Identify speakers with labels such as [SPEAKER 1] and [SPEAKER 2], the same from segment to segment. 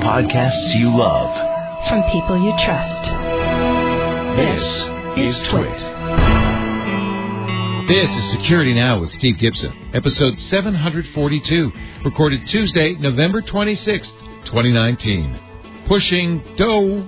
[SPEAKER 1] podcasts you love.
[SPEAKER 2] From people you trust.
[SPEAKER 1] This is Twit.
[SPEAKER 3] This is Security Now with Steve Gibson, episode 742, recorded Tuesday, November 26th, 2019. Pushing dough.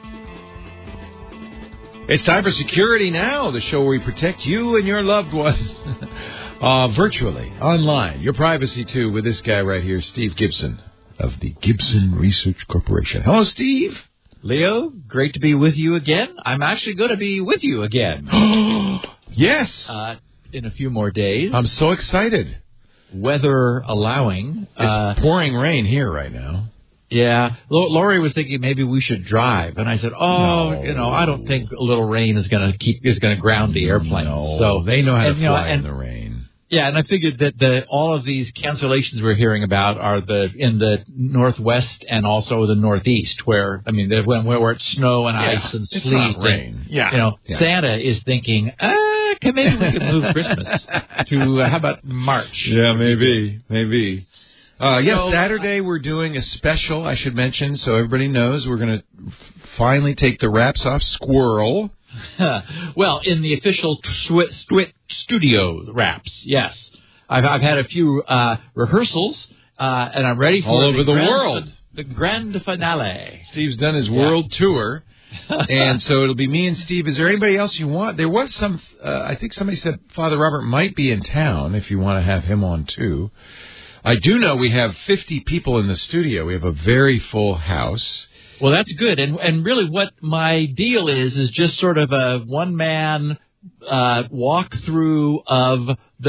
[SPEAKER 3] It's time for Security Now, the show where we protect you and your loved ones. Virtually, online, your privacy too, with this guy right here, Steve Gibson of the Gibson Research Corporation. Hello, Steve.
[SPEAKER 4] Leo, great to be with you again. I'm actually going to be with you again.
[SPEAKER 3] Yes.
[SPEAKER 4] In a few more days.
[SPEAKER 3] I'm so excited.
[SPEAKER 4] Weather allowing.
[SPEAKER 3] It's pouring rain here right now.
[SPEAKER 4] Yeah. Lori was thinking maybe we should drive. And I said, no. I don't think a little rain is going to ground the airplane.
[SPEAKER 3] No,
[SPEAKER 4] so
[SPEAKER 3] they know how to fly in the rain.
[SPEAKER 4] Yeah, and I figured that all of these cancellations we're hearing about are in the Northwest and also the Northeast, where it's snow and ice and sleet.
[SPEAKER 3] It's not rain.
[SPEAKER 4] Santa is thinking, maybe we could move Christmas to how about March?
[SPEAKER 3] Yeah, maybe. Saturday we're doing a special, I should mention, so everybody knows we're going to finally take the wraps off Squirrel.
[SPEAKER 4] Well, in the official Twit studio wraps, yes. I've had a few rehearsals, and I'm ready for
[SPEAKER 3] all over the world.
[SPEAKER 4] The grand finale.
[SPEAKER 3] Steve's done his world tour, and so it'll be me and Steve. Is there anybody else you want? There was some, I think somebody said Father Robert might be in town if you want to have him on too. I do know we have 50 people in the studio. We have a very full house.
[SPEAKER 4] Well, that's good. And really what my deal is just sort of a one-man walkthrough of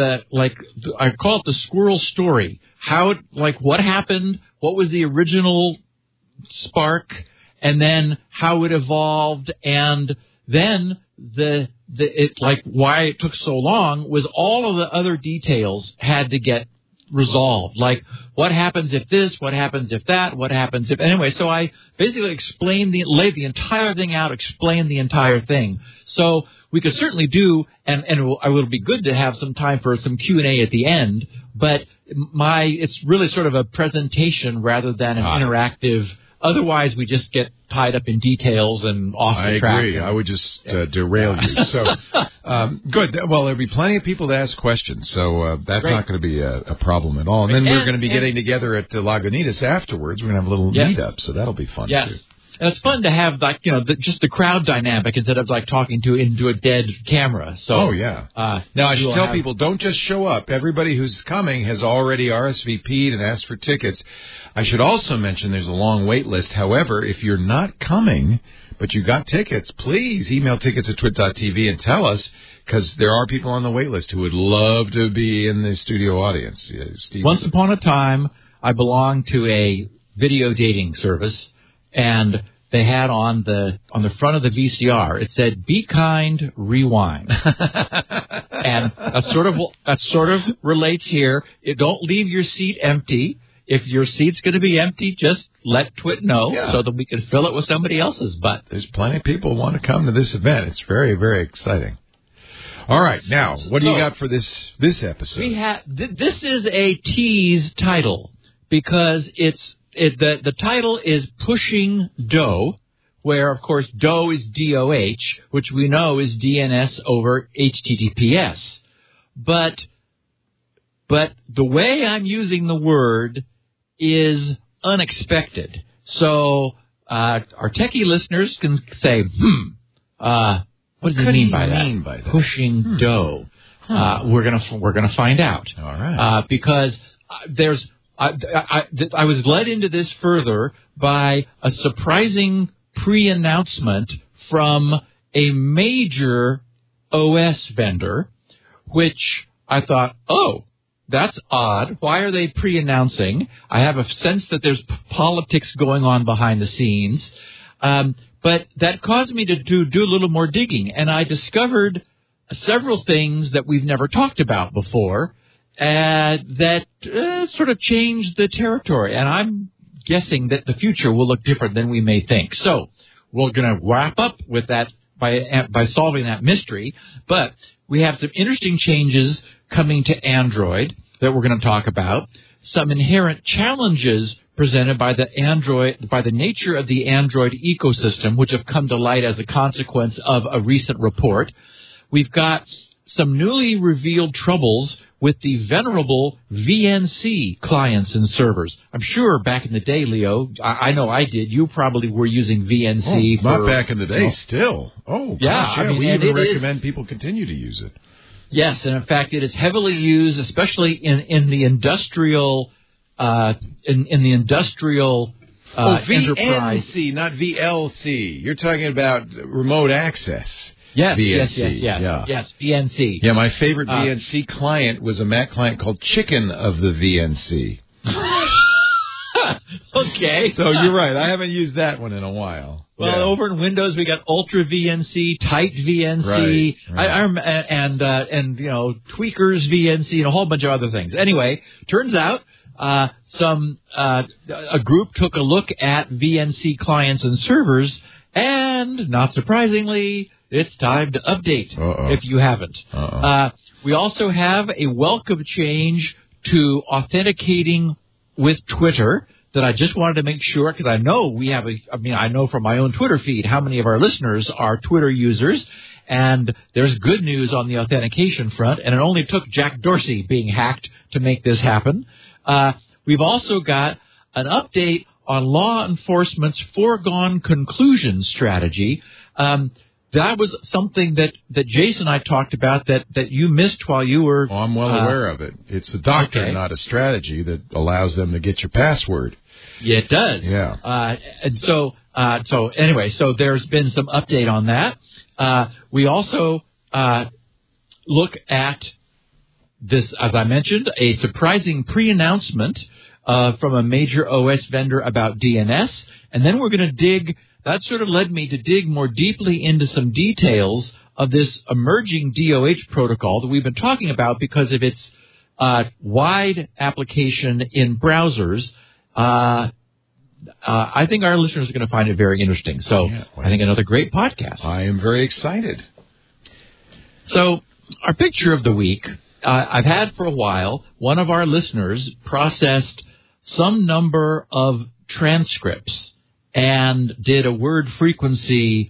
[SPEAKER 4] I call it the squirrel story. What happened, what was the original spark, and then how it evolved, and then why it took so long was all of the other details had to get resolved. Like, what happens if this, what happens if that, what happens if... Anyway, so I basically laid the entire thing out, explained the entire thing. So we could certainly do, and it will be good to have some time for some Q&A at the end, but it's really sort of a presentation rather than an interactive... Otherwise, we just get tied up in details and off the track.
[SPEAKER 3] I agree. I would just derail you. So, good. Well, there'll be plenty of people to ask questions, so that's not going to be a problem at all. And then we're going to be getting together at Lagunitas afterwards. We're going to have a little meet-up, so that'll be fun, too.
[SPEAKER 4] And it's fun to have, just the crowd dynamic instead of, talking into a dead camera. So,
[SPEAKER 3] now, I should tell people, don't just show up. Everybody who's coming has already RSVP'd and asked for tickets. I should also mention there's a long wait list. However, if you're not coming, but you got tickets, please email tickets@twit.tv and tell us, because there are people on the wait list who would love to be in the studio audience.
[SPEAKER 4] Once upon a time, I belonged to a video dating service. And they had on the front of the VCR, it said, "Be kind, rewind." And that sort of relates here. Don't leave your seat empty. If your seat's going to be empty, just let Twit know so that we can fill it with somebody else's butt.
[SPEAKER 3] There's plenty of people who want to come to this event. It's very, very exciting. All right, now, what do you got for this episode?
[SPEAKER 4] This is a tease title because the title is Pushing Dough, where, of course, dough is DOH, which we know is DNS over HTTPS. But the way I'm using the word is unexpected. So our techie listeners can say, what does he mean by that? Pushing dough. We're gonna find out.
[SPEAKER 3] All right.
[SPEAKER 4] Because there's... I was led into this further by a surprising pre-announcement from a major OS vendor, which I thought, that's odd. Why are they pre-announcing? I have a sense that there's politics going on behind the scenes. But that caused me to do a little more digging, and I discovered several things that we've never talked about before. That sort of changed the territory. And I'm guessing that the future will look different than we may think. So we're going to wrap up with that by solving that mystery. But we have some interesting changes coming to Android that we're going to talk about. some inherent challenges presented by the nature of the Android ecosystem, which have come to light as a consequence of a recent report. We've got some newly revealed troubles with the venerable VNC clients and servers. I'm sure back in the day, Leo, I know I did. You probably were using VNC.
[SPEAKER 3] Not back in the day, still. Oh,
[SPEAKER 4] yeah.
[SPEAKER 3] gosh,
[SPEAKER 4] I mean,
[SPEAKER 3] we even recommend people continue to use it.
[SPEAKER 4] Yes, and in fact, it is heavily used, especially in the industrial enterprise.
[SPEAKER 3] VNC, not VLC. You're talking about remote access.
[SPEAKER 4] Yes,
[SPEAKER 3] VNC.
[SPEAKER 4] Yes, VNC.
[SPEAKER 3] Yeah, my favorite VNC client was a Mac client called Chicken of the VNC.
[SPEAKER 4] Okay.
[SPEAKER 3] So you're right. I haven't used that one in a while.
[SPEAKER 4] Well, over in Windows, we got Ultra VNC, Tight VNC,
[SPEAKER 3] right.
[SPEAKER 4] and Tweakers VNC, and a whole bunch of other things. Anyway, turns out a group took a look at VNC clients and servers, and not surprisingly, it's time to update if you haven't. We also have a welcome change to authenticating with Twitter that I just wanted to make sure, because I know I know from my own Twitter feed how many of our listeners are Twitter users, and there's good news on the authentication front, and it only took Jack Dorsey being hacked to make this happen. We've also got an update on law enforcement's foregone conclusion strategy. That was something that Jason and I talked about that you missed while you were...
[SPEAKER 3] Oh, I'm well aware of it. It's a doctrine, not a strategy, that allows them to get your password.
[SPEAKER 4] Yeah, it does.
[SPEAKER 3] Yeah.
[SPEAKER 4] And so there's been some update on that. We also look at this, as I mentioned, a surprising pre-announcement from a major OS vendor about DNS. And then we're going to dig... That sort of led me to dig more deeply into some details of this emerging DOH protocol that we've been talking about because of its wide application in browsers. I think our listeners are going to find it very interesting. So I think another great podcast.
[SPEAKER 3] I am very excited.
[SPEAKER 4] So our picture of the week, I've had for a while. One of our listeners processed some number of transcripts and did a word frequency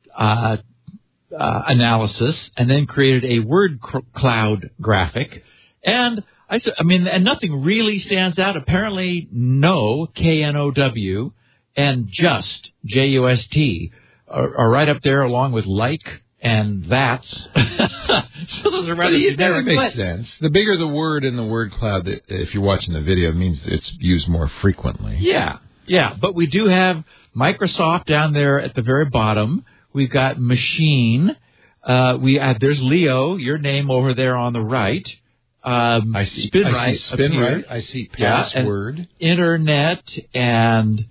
[SPEAKER 4] analysis, and then created a word cloud graphic. And and nothing really stands out. Apparently, no, KNOW, and just, JUST, are right up there along with like and that's. So those are rather generic.
[SPEAKER 3] That makes sense. The bigger the word in the word cloud, if you're watching the video, it means it's used more frequently.
[SPEAKER 4] Yeah, but we do have Microsoft down there at the very bottom. We've got machine. There's Leo, your name over there on the right.
[SPEAKER 3] I see SpinRite. I see password.
[SPEAKER 4] And internet and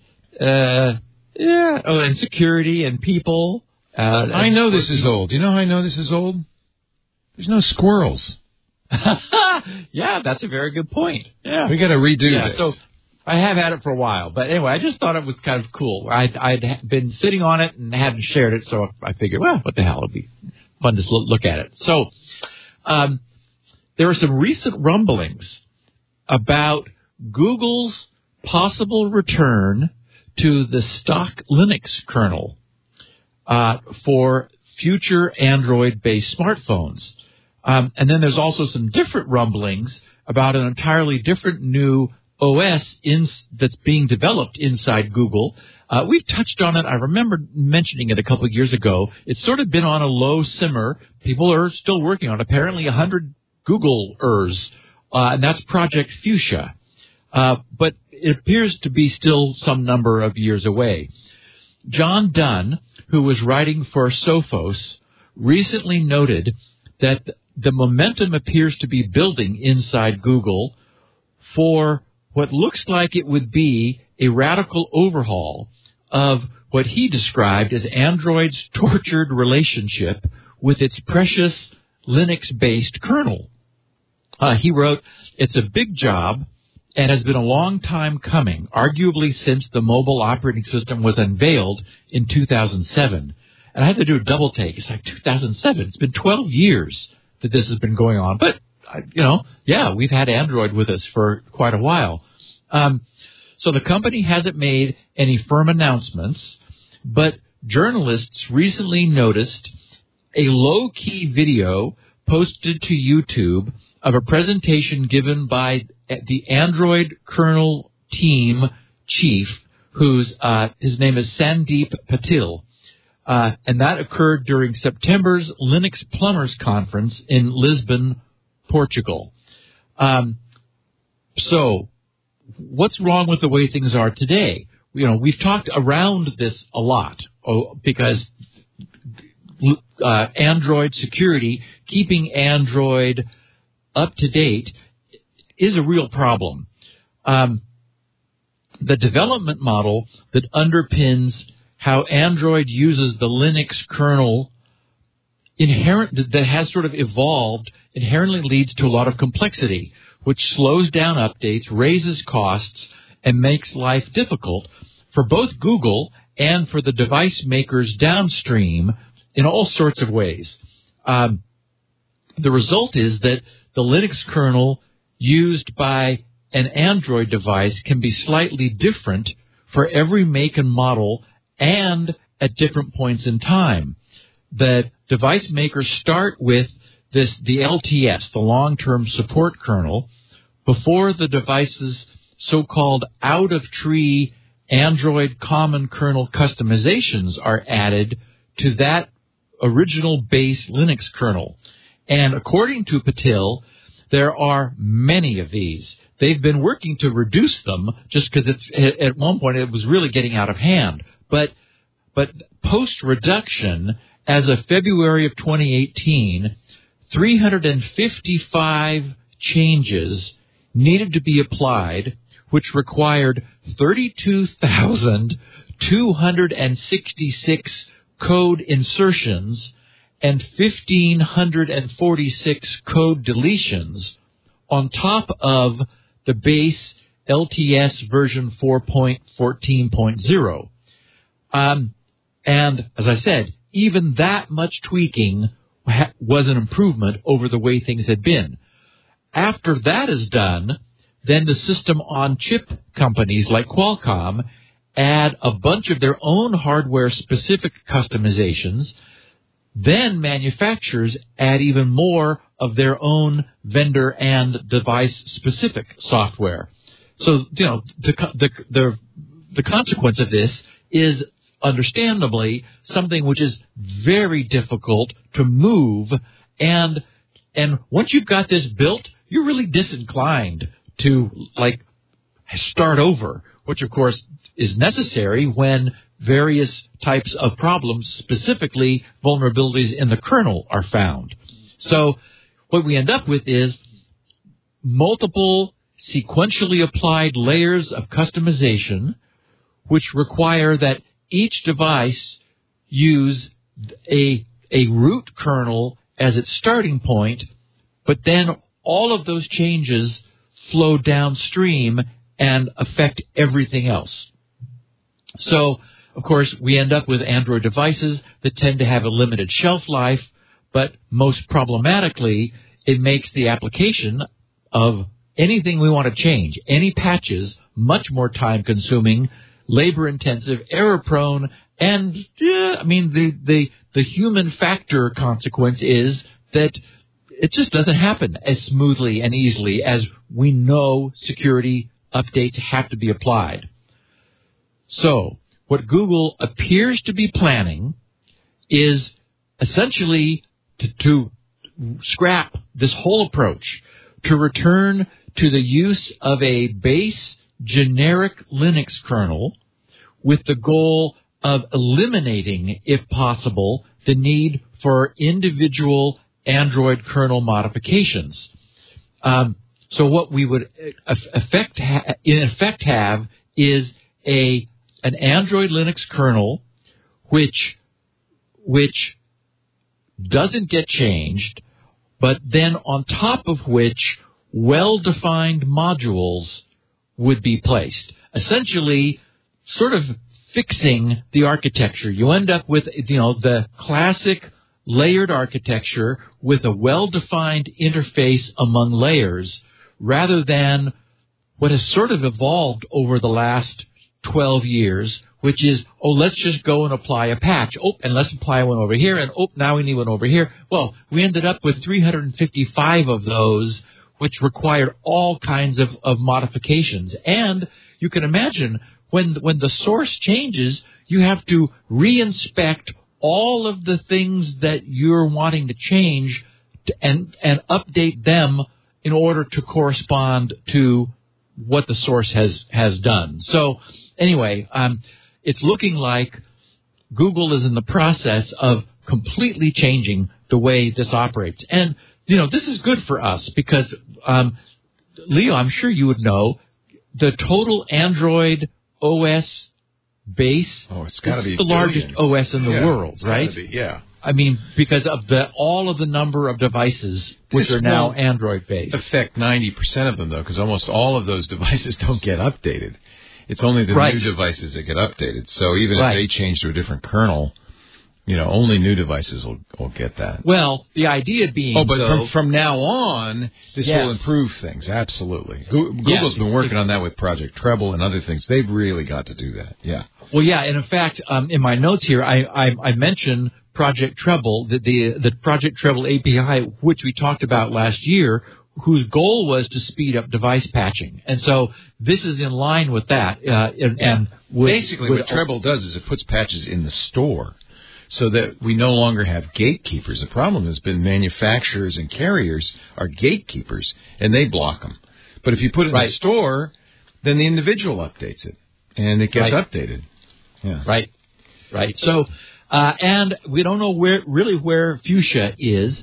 [SPEAKER 4] and security and people.
[SPEAKER 3] I know this is old. You know how I know this is old? There's no squirrels.
[SPEAKER 4] Yeah, that's a very good point. Yeah,
[SPEAKER 3] we got to redo this.
[SPEAKER 4] So I have had it for a while, but anyway, I just thought it was kind of cool. I'd been sitting on it and hadn't shared it, so I figured, well, what the hell, it'd be fun to look at it. So there are some recent rumblings about Google's possible return to the stock Linux kernel for future Android-based smartphones. And then there's also some different rumblings about an entirely different new OS that's being developed inside Google. We've touched on it. I remember mentioning it a couple of years ago. It's sort of been on a low simmer. People are still working on it. Apparently 100 Google-ers, and that's Project Fuchsia. But it appears to be still some number of years away. John Dunn, who was writing for Sophos, recently noted that the momentum appears to be building inside Google for what looks like it would be a radical overhaul of what he described as Android's tortured relationship with its precious Linux-based kernel. He wrote, "It's a big job and has been a long time coming, arguably since the mobile operating system was unveiled in 2007. And I had to do a double take. It's like 2007. It's been 12 years that this has been going on. But we've had Android with us for quite a while. So the company hasn't made any firm announcements, but journalists recently noticed a low-key video posted to YouTube of a presentation given by the Android kernel team chief, his name is Sandeep Patil. And that occurred during September's Linux Plumbers Conference in Lisbon, Portugal. So, what's wrong with the way things are today? We've talked around this a lot because Android security, keeping Android up to date, is a real problem. The development model that underpins how Android uses the Linux kernel that has sort of evolved inherently leads to a lot of complexity, which slows down updates, raises costs, and makes life difficult for both Google and for the device makers downstream in all sorts of ways. The result is that the Linux kernel used by an Android device can be slightly different for every make and model and at different points in time. The device makers start with the LTS, the long-term support kernel, before the device's so-called out-of-tree Android common kernel customizations are added to that original base Linux kernel. And according to Patil, there are many of these. They've been working to reduce them just because at one point it was really getting out of hand. But post-reduction, as of February of 2018, 355 changes needed to be applied, which required 32,266 code insertions and 1,546 code deletions on top of the base LTS version 4.14.0. And as I said, even that much tweaking was an improvement over the way things had been. After that is done, then the system-on-chip companies like Qualcomm add a bunch of their own hardware-specific customizations. Then manufacturers add even more of their own vendor and device-specific software. So, the consequence of this is understandably something which is very difficult to move, and once you've got this built, you're really disinclined to start over, which of course is necessary when various types of problems, specifically vulnerabilities in the kernel, are found. So what we end up with is multiple sequentially applied layers of customization, which require that each device use a root kernel as its starting point, but then all of those changes flow downstream and affect everything else. So, of course, we end up with Android devices that tend to have a limited shelf life, but most problematically, it makes the application of anything we want to change, any patches, much more time-consuming, labor-intensive, error-prone, and, the human factor consequence is that it just doesn't happen as smoothly and easily as we know security updates have to be applied. So, what Google appears to be planning is essentially to scrap this whole approach, to return to the use of a base generic Linux kernel with the goal of eliminating, if possible, the need for individual Android kernel modifications. So what we would in effect have is an Android Linux kernel which doesn't get changed, but then on top of which well-defined modules would be placed, essentially sort of fixing the architecture. You end up with, the classic layered architecture with a well-defined interface among layers rather than what has sort of evolved over the last 12 years, which is, let's just go and apply a patch. And let's apply one over here. And, now we need one over here. Well, we ended up with 355 of those, which required all kinds of modifications. And you can imagine when the source changes, you have to re-inspect all of the things that you're wanting to change and update them in order to correspond to what the source has done. So anyway, it's looking like Google is in the process of completely changing the way this operates. And, this is good for us because, Leo, I'm sure you would know, the total Android OS base,
[SPEAKER 3] it's got to be
[SPEAKER 4] the largest OS in the world, right?
[SPEAKER 3] Yeah.
[SPEAKER 4] I mean, because of all of the number of devices which are now Android-based.
[SPEAKER 3] Affect 90% of them, though, because almost all of those devices don't get updated. It's only the new devices that get updated. So even if they change to a different kernel, only new devices will get that.
[SPEAKER 4] Well, the idea being...
[SPEAKER 3] but from now on, this will improve things, absolutely. Google's been working on that with Project Treble and other things. They've really got to do that, yeah.
[SPEAKER 4] Well, yeah, and in fact, in my notes here, I mentioned Project Treble, the Project Treble API, which we talked about last year, whose goal was to speed up device patching. And so this is in line with that.
[SPEAKER 3] Basically, what Treble does is it puts patches in the store so that we no longer have gatekeepers. The problem has been manufacturers and carriers are gatekeepers, and they block them. But if you put it in the store, then the individual updates it, and it gets updated. Yeah.
[SPEAKER 4] Right. So, and we don't know where Fuchsia is.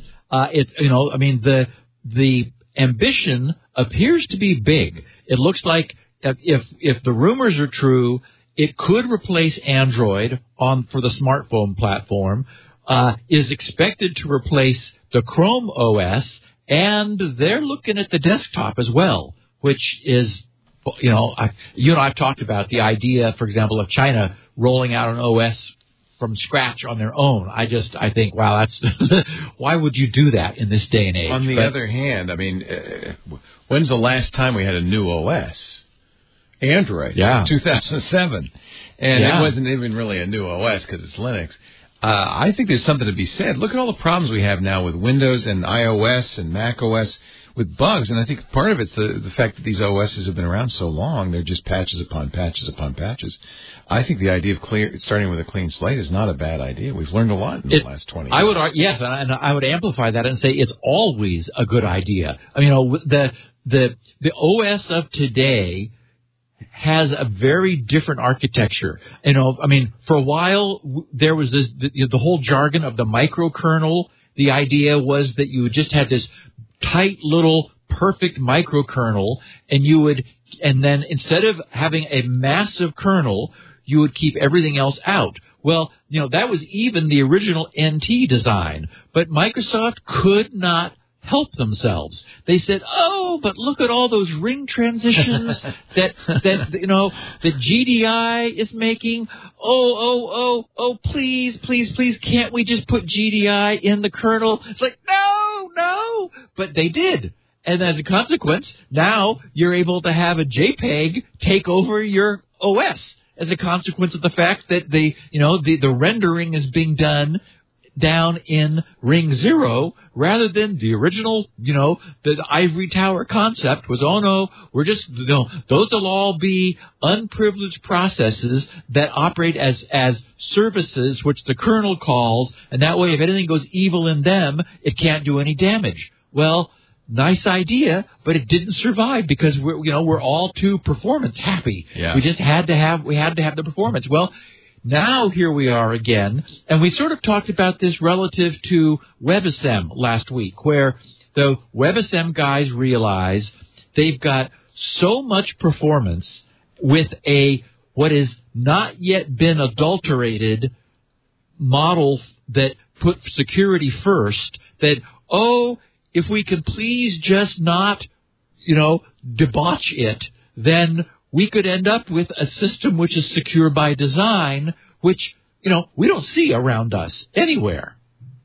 [SPEAKER 4] The ambition appears to be big. It looks like if the rumors are true, it could replace Android for the smartphone platform, is expected to replace the Chrome OS, and they're looking at the desktop as well, which is, I've talked about the idea, for example, of China rolling out an OS from scratch on their own. I think, wow, that's why would you do that in this day and age?
[SPEAKER 3] On the other hand, when's the last time we had a new OS? Android, 2007, and it wasn't even really a new OS because it's Linux. I think there's something to be said. Look at all the problems we have now with Windows and iOS and Mac OS with bugs, and I think part of it's the fact that these OSs have been around so long, they're just patches upon patches upon patches. I think the idea of starting with a clean slate is not a bad idea. We've learned a lot in the last 20 years.
[SPEAKER 4] And I would amplify that and say it's always a good idea. The OS of today has a very different architecture. For a while, there was the whole jargon of the microkernel. The idea was that you just had this tight little perfect microkernel, and then instead of having a massive kernel, you would keep everything else out. Well, that was even the original NT design, but Microsoft could not help themselves. They said, but look at all those ring transitions that GDI is making. Please, can't we just put GDI in the kernel? It's like, no, but they did. And as a consequence, now you're able to have a JPEG take over your OS as a consequence of the fact that the rendering is being done down in Ring 0 rather than the original, the ivory tower concept was, we're just, those will all be unprivileged processes that operate as services, which the kernel calls, and that way if anything goes evil in them, it can't do any damage. Well, nice idea, but it didn't survive because we're all too performance happy.
[SPEAKER 3] Yeah.
[SPEAKER 4] We had to have the performance. Well, now here we are again, and we sort of talked about this relative to WebAssembly last week, where the WebAssembly guys realize they've got so much performance with what has not yet been adulterated model that put security first, that, if we can please just not, debauch it, then we could end up with a system which is secure by design, which, we don't see around us anywhere.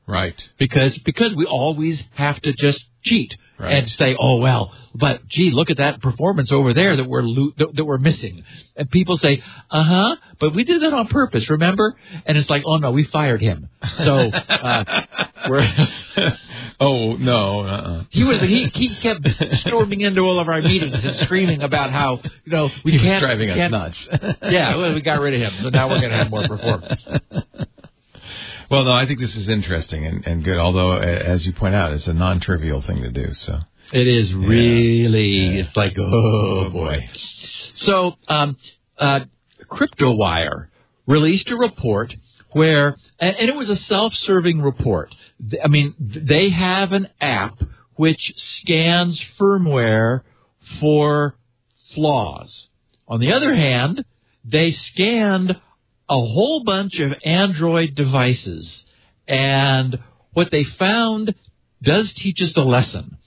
[SPEAKER 3] Right.
[SPEAKER 4] Because we always have to just cheat and say, oh, well, but gee, look at that performance over there that we're missing. And people say, but we did that on purpose, remember? And it's like, oh, no, we fired him. So we're...
[SPEAKER 3] Oh, no.
[SPEAKER 4] He kept storming into all of our meetings and screaming about how, we can't...
[SPEAKER 3] driving us nuts.
[SPEAKER 4] Yeah, well, we got rid of him, so now we're going to have more performance.
[SPEAKER 3] Well, no, I think this is interesting and good, although, as you point out, it's a non-trivial thing to do. So
[SPEAKER 4] it is really, it's like, oh, boy. So, CryptoWire released a report where, and it was a self-serving report. I mean, they have an app which scans firmware for flaws. On the other hand, they scanned a whole bunch of Android devices, and what they found does teach us a lesson.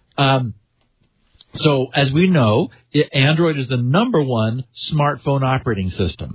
[SPEAKER 4] So, as we know, Android is the number one smartphone operating system.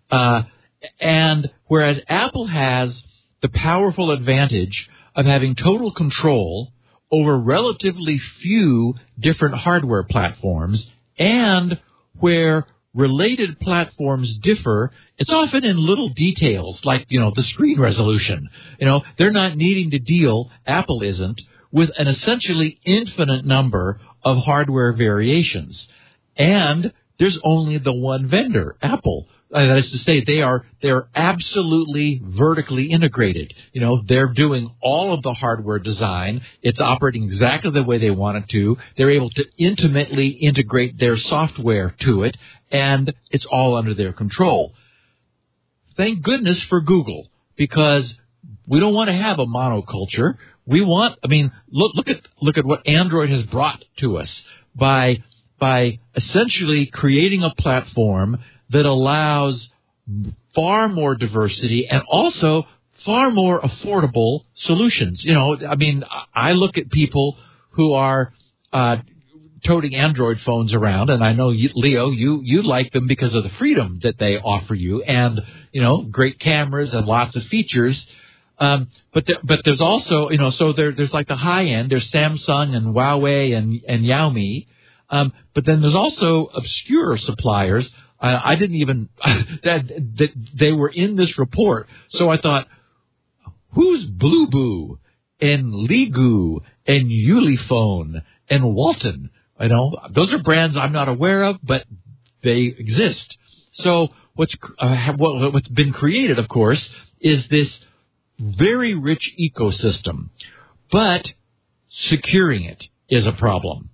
[SPEAKER 4] And whereas Apple has the powerful advantage of having total control over relatively few different hardware platforms, and where related platforms differ, it's often in little details like, the screen resolution. They're not needing to deal, Apple isn't, with an essentially infinite number of hardware variations. And there's only the one vendor, Apple. That is to say, they're absolutely vertically integrated. They're doing all of the hardware design. It's operating exactly the way they want it to. They're able to intimately integrate their software to it, and it's all under their control. Thank goodness for Google, because we don't want to have a monoculture. We want, look at what Android has brought to us by essentially creating a platform that allows far more diversity and also far more affordable solutions. I look at people who are toting Android phones around, and I know Leo, you like them because of the freedom that they offer you, and great cameras and lots of features. But there's also so there's like the high end. There's Samsung and Huawei and Xiaomi. But then there's also obscure suppliers. I didn't even that they were in this report. So I thought, who's Blueboo and Ligu and Ulefone and Walton? Those are brands I'm not aware of, but they exist. So what's been created, of course, is this very rich ecosystem, but securing it is a problem.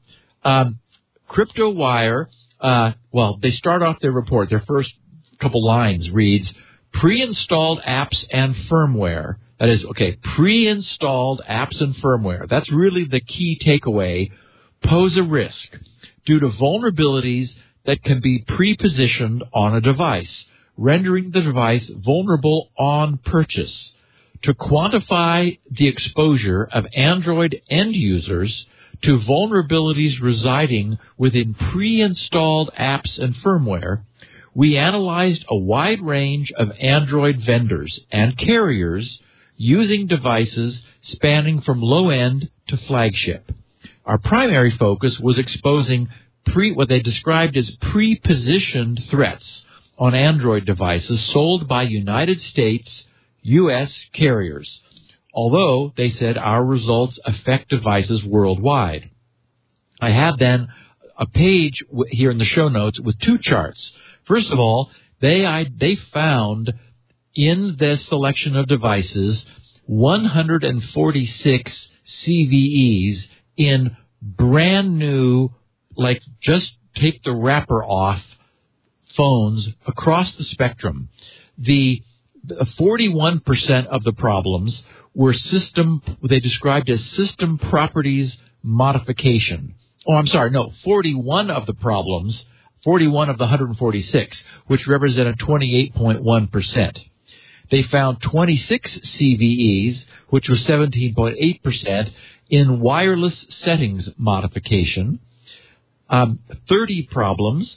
[SPEAKER 4] CryptoWire, they start off their report. Their first couple lines reads, pre-installed apps and firmware. That is, pre-installed apps and firmware. That's really the key takeaway. Pose a risk due to vulnerabilities that can be pre-positioned on a device, rendering the device vulnerable on purchase. To quantify the exposure of Android end users to vulnerabilities residing within pre-installed apps and firmware, we analyzed a wide range of Android vendors and carriers using devices spanning from low-end to flagship. Our primary focus was exposing what they described as pre-positioned threats on Android devices sold by United States, U.S. carriers, although they said our results affect devices worldwide. I have then a page here in the show notes with two charts. First of all, they found in this selection of devices 146 CVEs in brand new, like just take the wrapper off phones across the spectrum. The 41% of the problems were they described as system properties modification. 41 of the problems, 41 of the 146, which represented 28.1%. They found 26 CVEs, which was 17.8%, in wireless settings modification. 30 problems,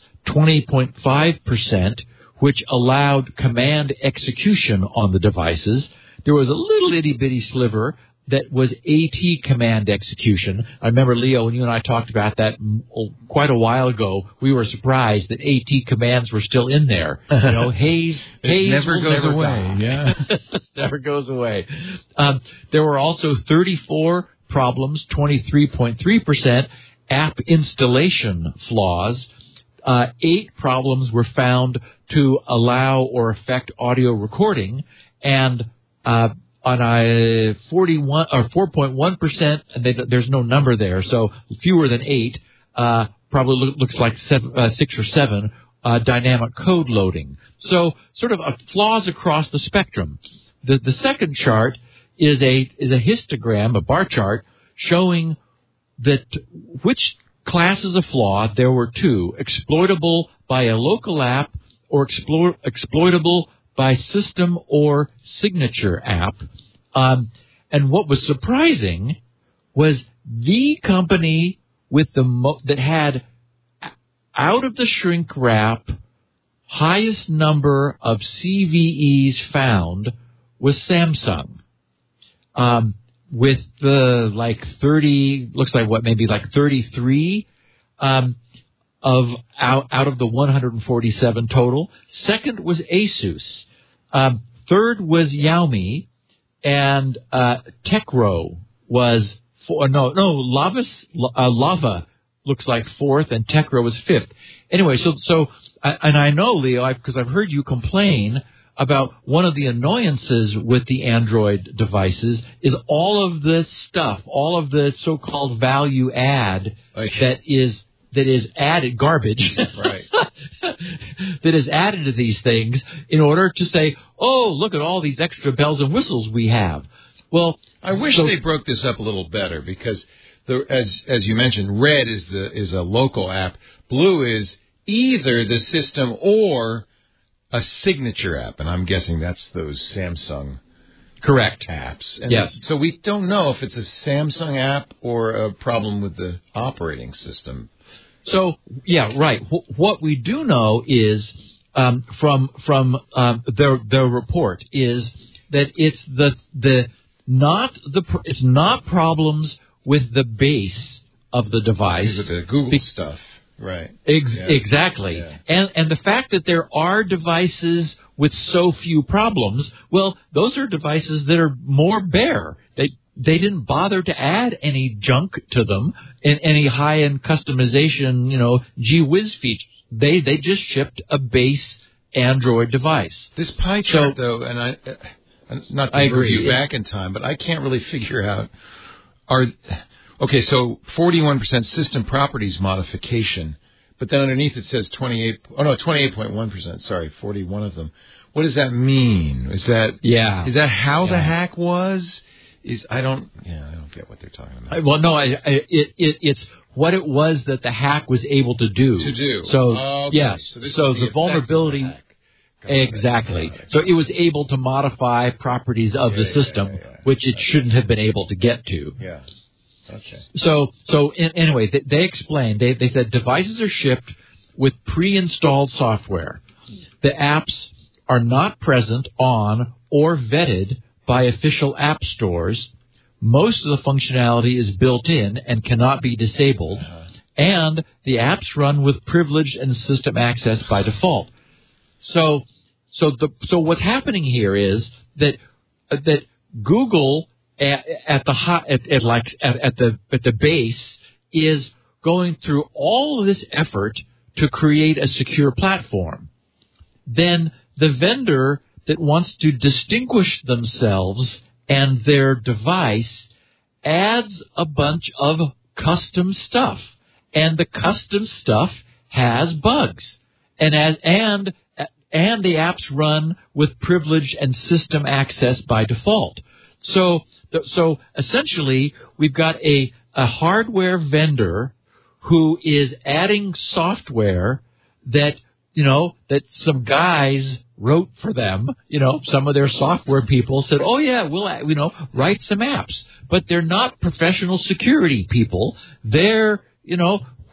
[SPEAKER 4] 20.5%, which allowed command execution on the devices. there was a little itty-bitty sliver that was AT command execution. I remember, Leo, when you and I talked about that quite a while ago, we were surprised that AT commands were still in there. You know, Hayes
[SPEAKER 3] never goes away.
[SPEAKER 4] Die.
[SPEAKER 3] Yeah,
[SPEAKER 4] never goes away. There were also 34 problems, 23.3%, app installation flaws. 8 problems were found to allow or affect audio recording, and on a 41 or 4.1%, there's no number there, so fewer than 8. Probably looks like 6 or 7. Dynamic code loading. So sort of flaws across the spectrum. The second chart is a histogram, a bar chart, showing that which classes of flaw there were 2: exploitable by a local app or exploitable by system or signature app. And what was surprising was the company with that had out of the shrink wrap highest number of CVEs found was Samsung. With the 30, looks like maybe 33 of out of the 147 total. Second was Asus. Third was Xiaomi, and Tecro was Lava looks like 4th, and Tecro was 5th. Anyway, so and I know, Leo, because I've heard you complain about one of the annoyances with the Android devices is all of this stuff, all of the so-called value add that is added, garbage,
[SPEAKER 3] right?
[SPEAKER 4] that is added to these things in order to say, oh, look at all these extra bells and whistles we have. Well,
[SPEAKER 3] I wish they broke this up a little better, because as you mentioned, Red is a local app. Blue is either the system or a signature app, and I'm guessing that's those Samsung
[SPEAKER 4] correct
[SPEAKER 3] apps. And
[SPEAKER 4] yes.
[SPEAKER 3] So we don't know if it's a Samsung app or a problem with the operating system.
[SPEAKER 4] So yeah, right. What we do know is from their report is that it's it's not problems with the base of the device.
[SPEAKER 3] These are the Google stuff. Right.
[SPEAKER 4] Exactly.
[SPEAKER 3] Yeah.
[SPEAKER 4] And the fact that there are devices with so few problems, well, those are devices that are more bare. They didn't bother to add any junk to them and any high-end customization, gee whiz features. They just shipped a base Android device.
[SPEAKER 3] This pie chart, though, and not to move you back in time, but I can't really figure out so 41% system properties modification, but then underneath it says 28.1%. Sorry, 41 of them. What does that mean? Is that how the hack was? I don't get what they're talking about.
[SPEAKER 4] Well, no, it's what it was that the hack was able to do. So yes, so the vulnerability. Exactly. So it was able to modify properties of the system, which it shouldn't have been able to get to.
[SPEAKER 3] Yeah. Okay.
[SPEAKER 4] So anyway, they explained, they said devices are shipped with pre-installed software. The apps are not present on or vetted by official app stores. Most of the functionality is built in and cannot be disabled. And the apps run with privileged and system access by default. So what's happening here is that Google at the base is going through all of this effort to create a secure platform. Then the vendor that wants to distinguish themselves and their device adds a bunch of custom stuff, and the custom stuff has bugs, and the apps run with privilege and system access by default. So essentially, we've got a hardware vendor who is adding software that some guys wrote for them. Some of their software people said, "Oh yeah, we'll write some apps," but they're not professional security people. They're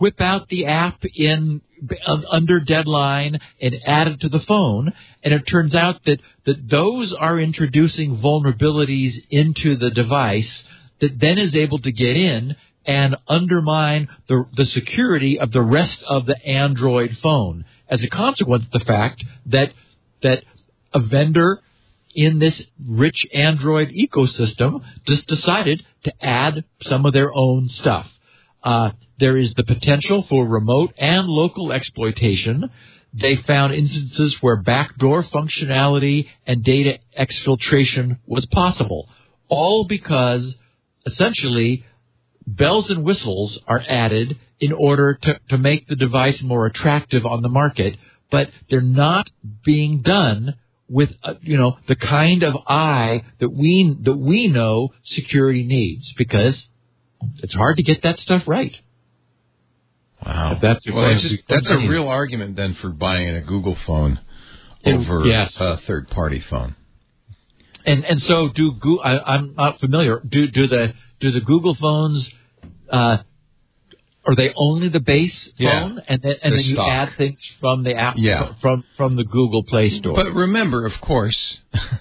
[SPEAKER 4] whip out the app under deadline and add it to the phone. And it turns out that those are introducing vulnerabilities into the device that then is able to get in and undermine the security of the rest of the Android phone. As a consequence, the fact that a vendor in this rich Android ecosystem just decided to add some of their own stuff. There is the potential for remote and local exploitation. They found instances where backdoor functionality and data exfiltration was possible, all because essentially bells and whistles are added in order to make the device more attractive on the market, but they're not being done with the kind of eye that we know security needs, because it's hard to get that stuff right.
[SPEAKER 3] Wow.
[SPEAKER 4] That's
[SPEAKER 3] a real argument then for buying a Google phone over a third-party phone.
[SPEAKER 4] And so I'm not familiar. Do the Google phones are they only the base phone, and then you add things from the app from the Google Play Store?
[SPEAKER 3] But remember, of course,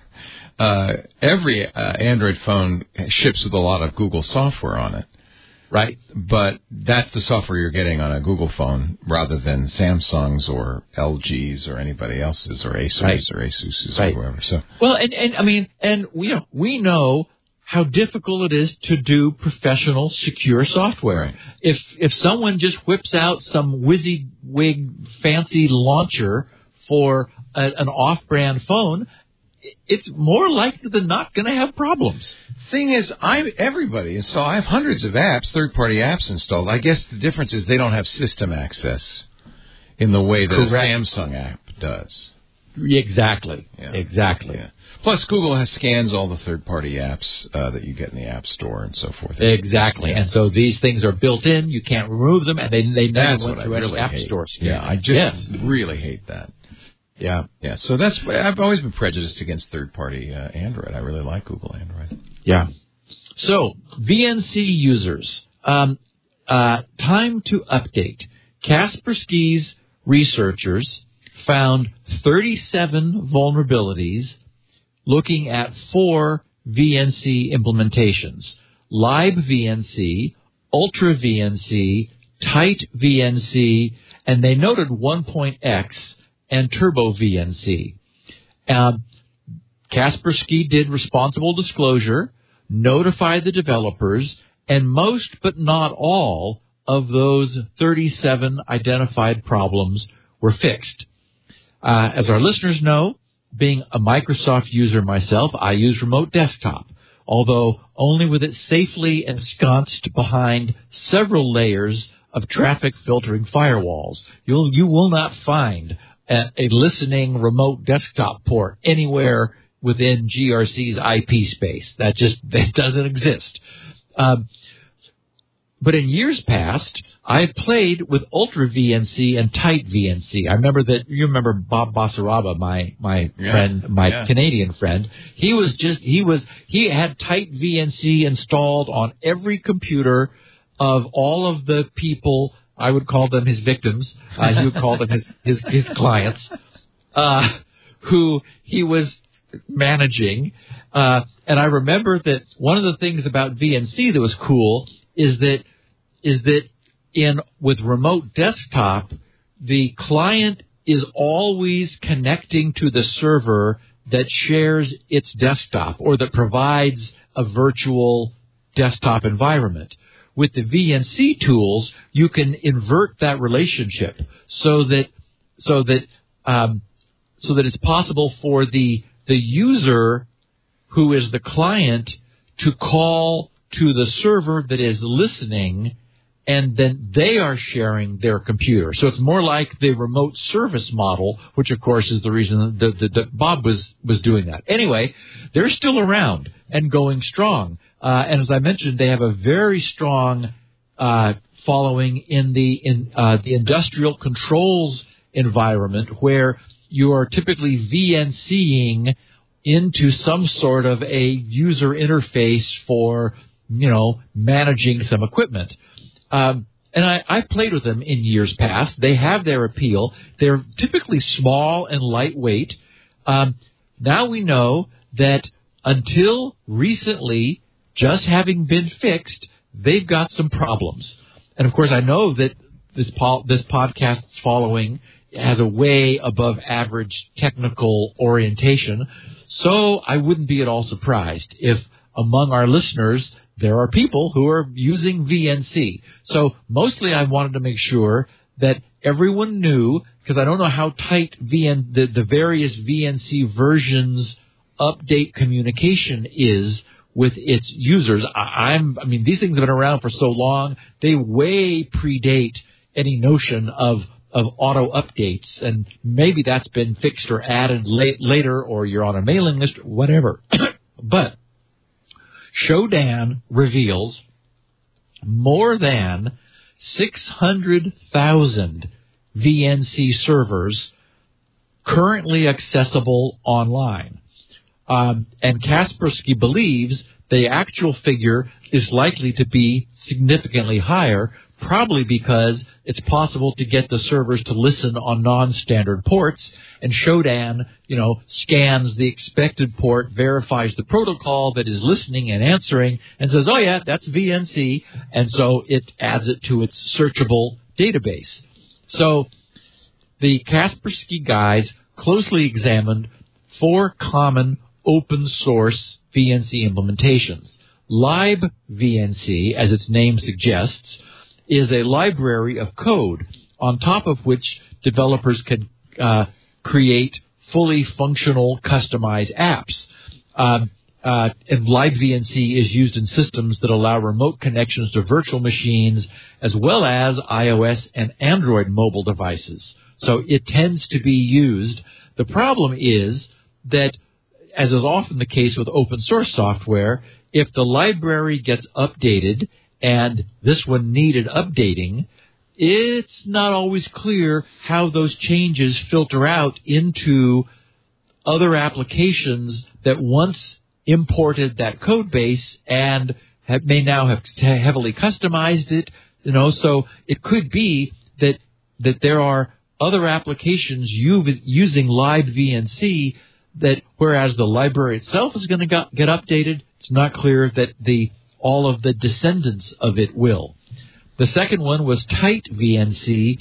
[SPEAKER 3] every Android phone ships with a lot of Google software on it.
[SPEAKER 4] Right.
[SPEAKER 3] But that's the software you're getting on a Google phone rather than Samsung's or LG's or anybody else's or Acer's or Asus's or whoever. So
[SPEAKER 4] well, and we know how difficult it is to do professional secure software. Right. If someone just whips out some WYSIWYG fancy launcher for an off-brand phone, it's more likely than not going to have problems.
[SPEAKER 3] Thing is, I have hundreds of apps, third-party apps installed. I guess the difference is they don't have system access in the way that a Samsung app does.
[SPEAKER 4] Exactly. Yeah. Exactly.
[SPEAKER 3] Yeah. Plus, Google scans all the third-party apps that you get in the App Store and so forth.
[SPEAKER 4] Exactly. Yeah. And so these things are built in. You can't remove them, and they never went through any App Store scan.
[SPEAKER 3] Yeah, I just really hate that.
[SPEAKER 4] Yeah.
[SPEAKER 3] Yeah. So I've always been prejudiced against third-party Android. I really like Google Android.
[SPEAKER 4] Yeah. So, VNC users, time to update. Kaspersky's researchers found 37 vulnerabilities looking at 4 VNC implementations: Lib VNC, Ultra VNC, Tight VNC, and they noted 1.x and Turbo VNC. Kaspersky did responsible disclosure, notified the developers, and most but not all of those 37 identified problems were fixed. As our listeners know, being a Microsoft user myself, I use Remote Desktop, although only with it safely ensconced behind several layers of traffic filtering firewalls. You will not find a listening Remote Desktop port anywhere within GRC's IP space. That doesn't exist. But in years past, I've played with Ultra VNC and Tight VNC. I remember that you remember Bob Basaraba, my friend, Canadian friend. He had Tight VNC installed on every computer of all of the people. I would call them his victims. He would call them his clients, who he was managing. And I remember that one of the things about VNC that was cool is that with Remote Desktop, the client is always connecting to the server that shares its desktop or that provides a virtual desktop environment. With the VNC tools, you can invert that relationship so that it's possible for the user who is the client to call to the server that is listening, and then they are sharing their computer. So it's more like the remote service model, which of course is the reason that Bob was doing that. Anyway, they're still around and going strong. And as I mentioned, they have a very strong following in the industrial controls environment, where you are typically VNCing into some sort of a user interface for, managing some equipment. and I've played with them in years past. They have their appeal. They're typically small and lightweight. Now we know that until recently, just having been fixed, they've got some problems. And, of course, I know that this podcast's following has a way above average technical orientation, so I wouldn't be at all surprised if among our listeners there are people who are using VNC. So mostly I wanted to make sure that everyone knew, because I don't know how tight the various VNC versions update communication is with its users. I mean, these things have been around for so long, they way predate any notion of auto updates, and maybe that's been fixed or added later, or you're on a mailing list, or whatever. But Shodan reveals more than 600,000 VNC servers currently accessible online. And Kaspersky believes the actual figure is likely to be significantly higher, probably because it's possible to get the servers to listen on non-standard ports, and Shodan, scans the expected port, verifies the protocol that is listening and answering, and says, oh yeah, that's VNC, and so it adds it to its searchable database. So the Kaspersky guys closely examined 4 common open source VNC implementations. LibVNC, as its name suggests, is a library of code on top of which developers can create fully functional, customized apps. And LibVNC is used in systems that allow remote connections to virtual machines as well as iOS and Android mobile devices. So it tends to be used. The problem is that, as is often the case with open source software, if the library gets updated, and this one needed updating, it's not always clear how those changes filter out into other applications that once imported that code base and may now have heavily customized it. So it could be that there are other applications using LibVNC that, whereas the library itself is going to get updated, it's not clear that all of the descendants of it will. The second one was TightVNC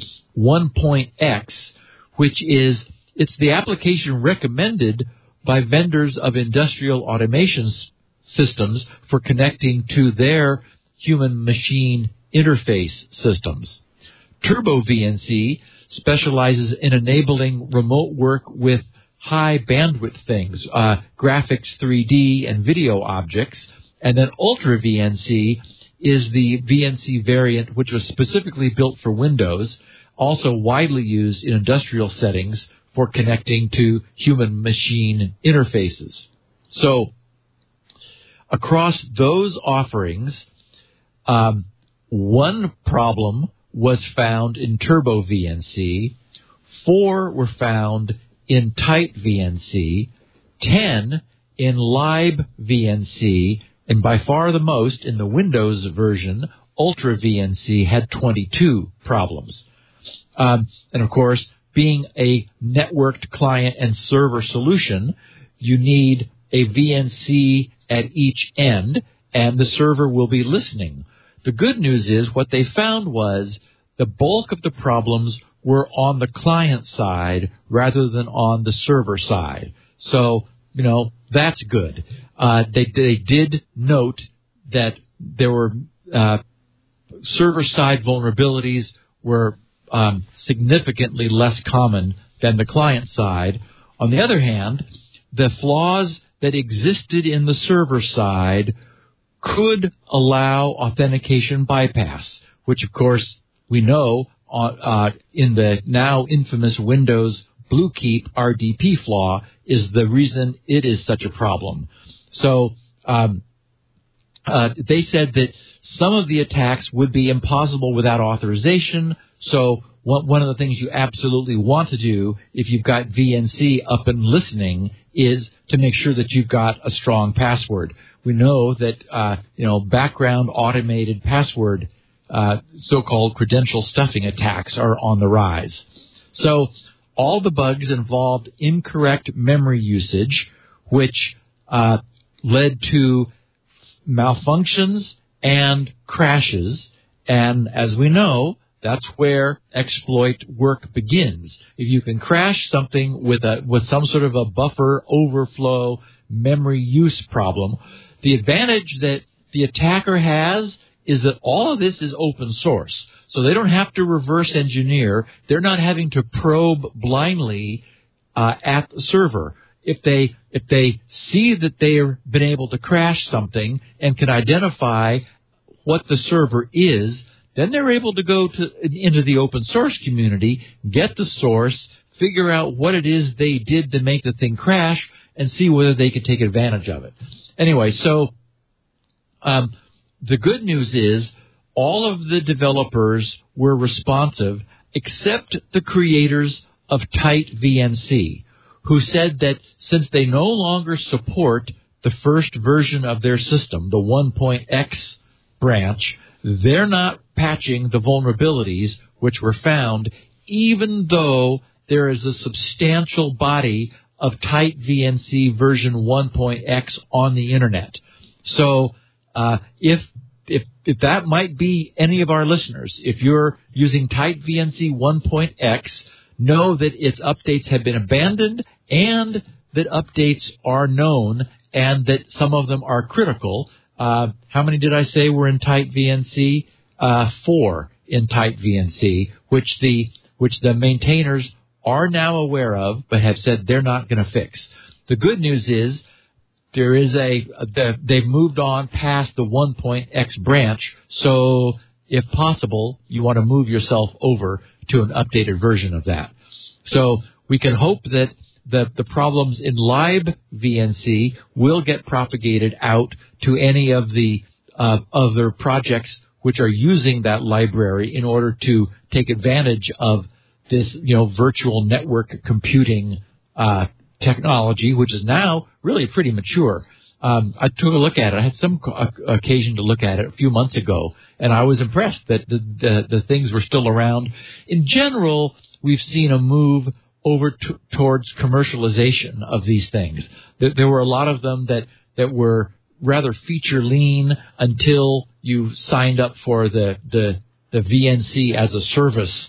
[SPEAKER 4] 1.x, which it's the application recommended by vendors of industrial automation systems for connecting to their human-machine interface systems. TurboVNC specializes in enabling remote work with high bandwidth things, graphics, 3D, and video objects. And then UltraVNC is the VNC variant, which was specifically built for Windows, also widely used in industrial settings for connecting to human-machine interfaces. So across those offerings, one problem was found in TurboVNC, 4 were found in TightVNC, 10 in LibVNC, and by far the most in the Windows version. UltraVNC had 22 problems. And of course, being a networked client and server solution, you need a VNC at each end, and the server will be listening. The good news is what they found was the bulk of the problems were on the client side rather than on the server side. So, that's good. They did note that there were server-side vulnerabilities were significantly less common than the client side. On the other hand, the flaws that existed in the server side could allow authentication bypass, which, of course, we know in the now infamous Windows BlueKeep RDP flaw is the reason it is such a problem. So they said that some of the attacks would be impossible without authorization. So one of the things you absolutely want to do if you've got VNC up and listening is to make sure that you've got a strong password. We know that background automated password so-called credential stuffing attacks are on the rise. So all the bugs involved incorrect memory usage, which led to malfunctions and crashes. And as we know, that's where exploit work begins. If you can crash something with some sort of a buffer overflow memory use problem, the advantage that the attacker has is that all of this is open source. So they don't have to reverse engineer. They're not having to probe blindly at the server. If they see that they've been able to crash something and can identify what the server is, then they're able to go into the open source community, get the source, figure out what it is they did to make the thing crash, and see whether they can take advantage of it. Anyway, so the good news is all of the developers were responsive except the creators of TightVNC, who said that since they no longer support the first version of their system, the 1.x branch, they're not patching the vulnerabilities which were found, even though there is a substantial body of TightVNC version 1.x on the Internet. So if that might be any of our listeners, if you're using TightVNC 1.x, know that its updates have been abandoned and that updates are known and that some of them are critical. How many did I say were in TightVNC? 4 in TightVNC, which the maintainers are now aware of, but have said they're not going to fix. The good news is they've moved on past the 1.x branch, so if possible, you want to move yourself over to an updated version of that. So we can hope that the problems in LibVNC will get propagated out to any of the other projects which are using that library in order to take advantage of this, virtual network computing technology, which is now really pretty mature. I took a look at it. I had some occasion to look at it a few months ago, and I was impressed that the things were still around. In general, we've seen a move over towards commercialization of these things. There were a lot of them that were rather feature lean until you signed up for the VNC as a service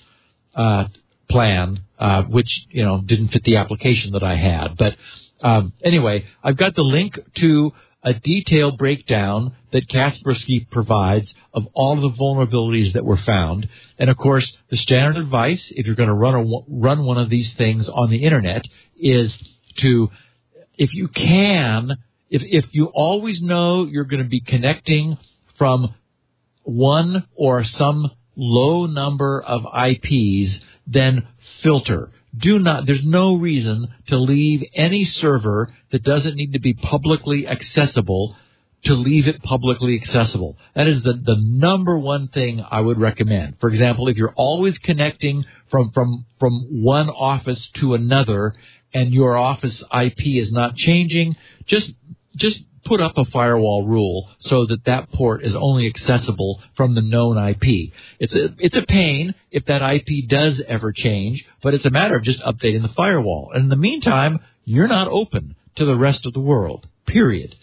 [SPEAKER 4] plan, which didn't fit the application that I had. But anyway, I've got the link to a detailed breakdown that Kaspersky provides of all of the vulnerabilities that were found. And of course, the standard advice, if you're going to run one of these things on the Internet, is to, if you can, if you always know you're going to be connecting from one or some low number of IPs, then filter. There's no reason to leave any server that doesn't need to be publicly accessible to leave it publicly accessible. That is the number one thing I would recommend. For example, if you're always connecting from one office to another and your office IP is not changing, just put up a firewall rule so that port is only accessible from the known IP. It's a pain if that IP does ever change, but it's a matter of just updating the firewall. And in the meantime, you're not open to the rest of the world, period.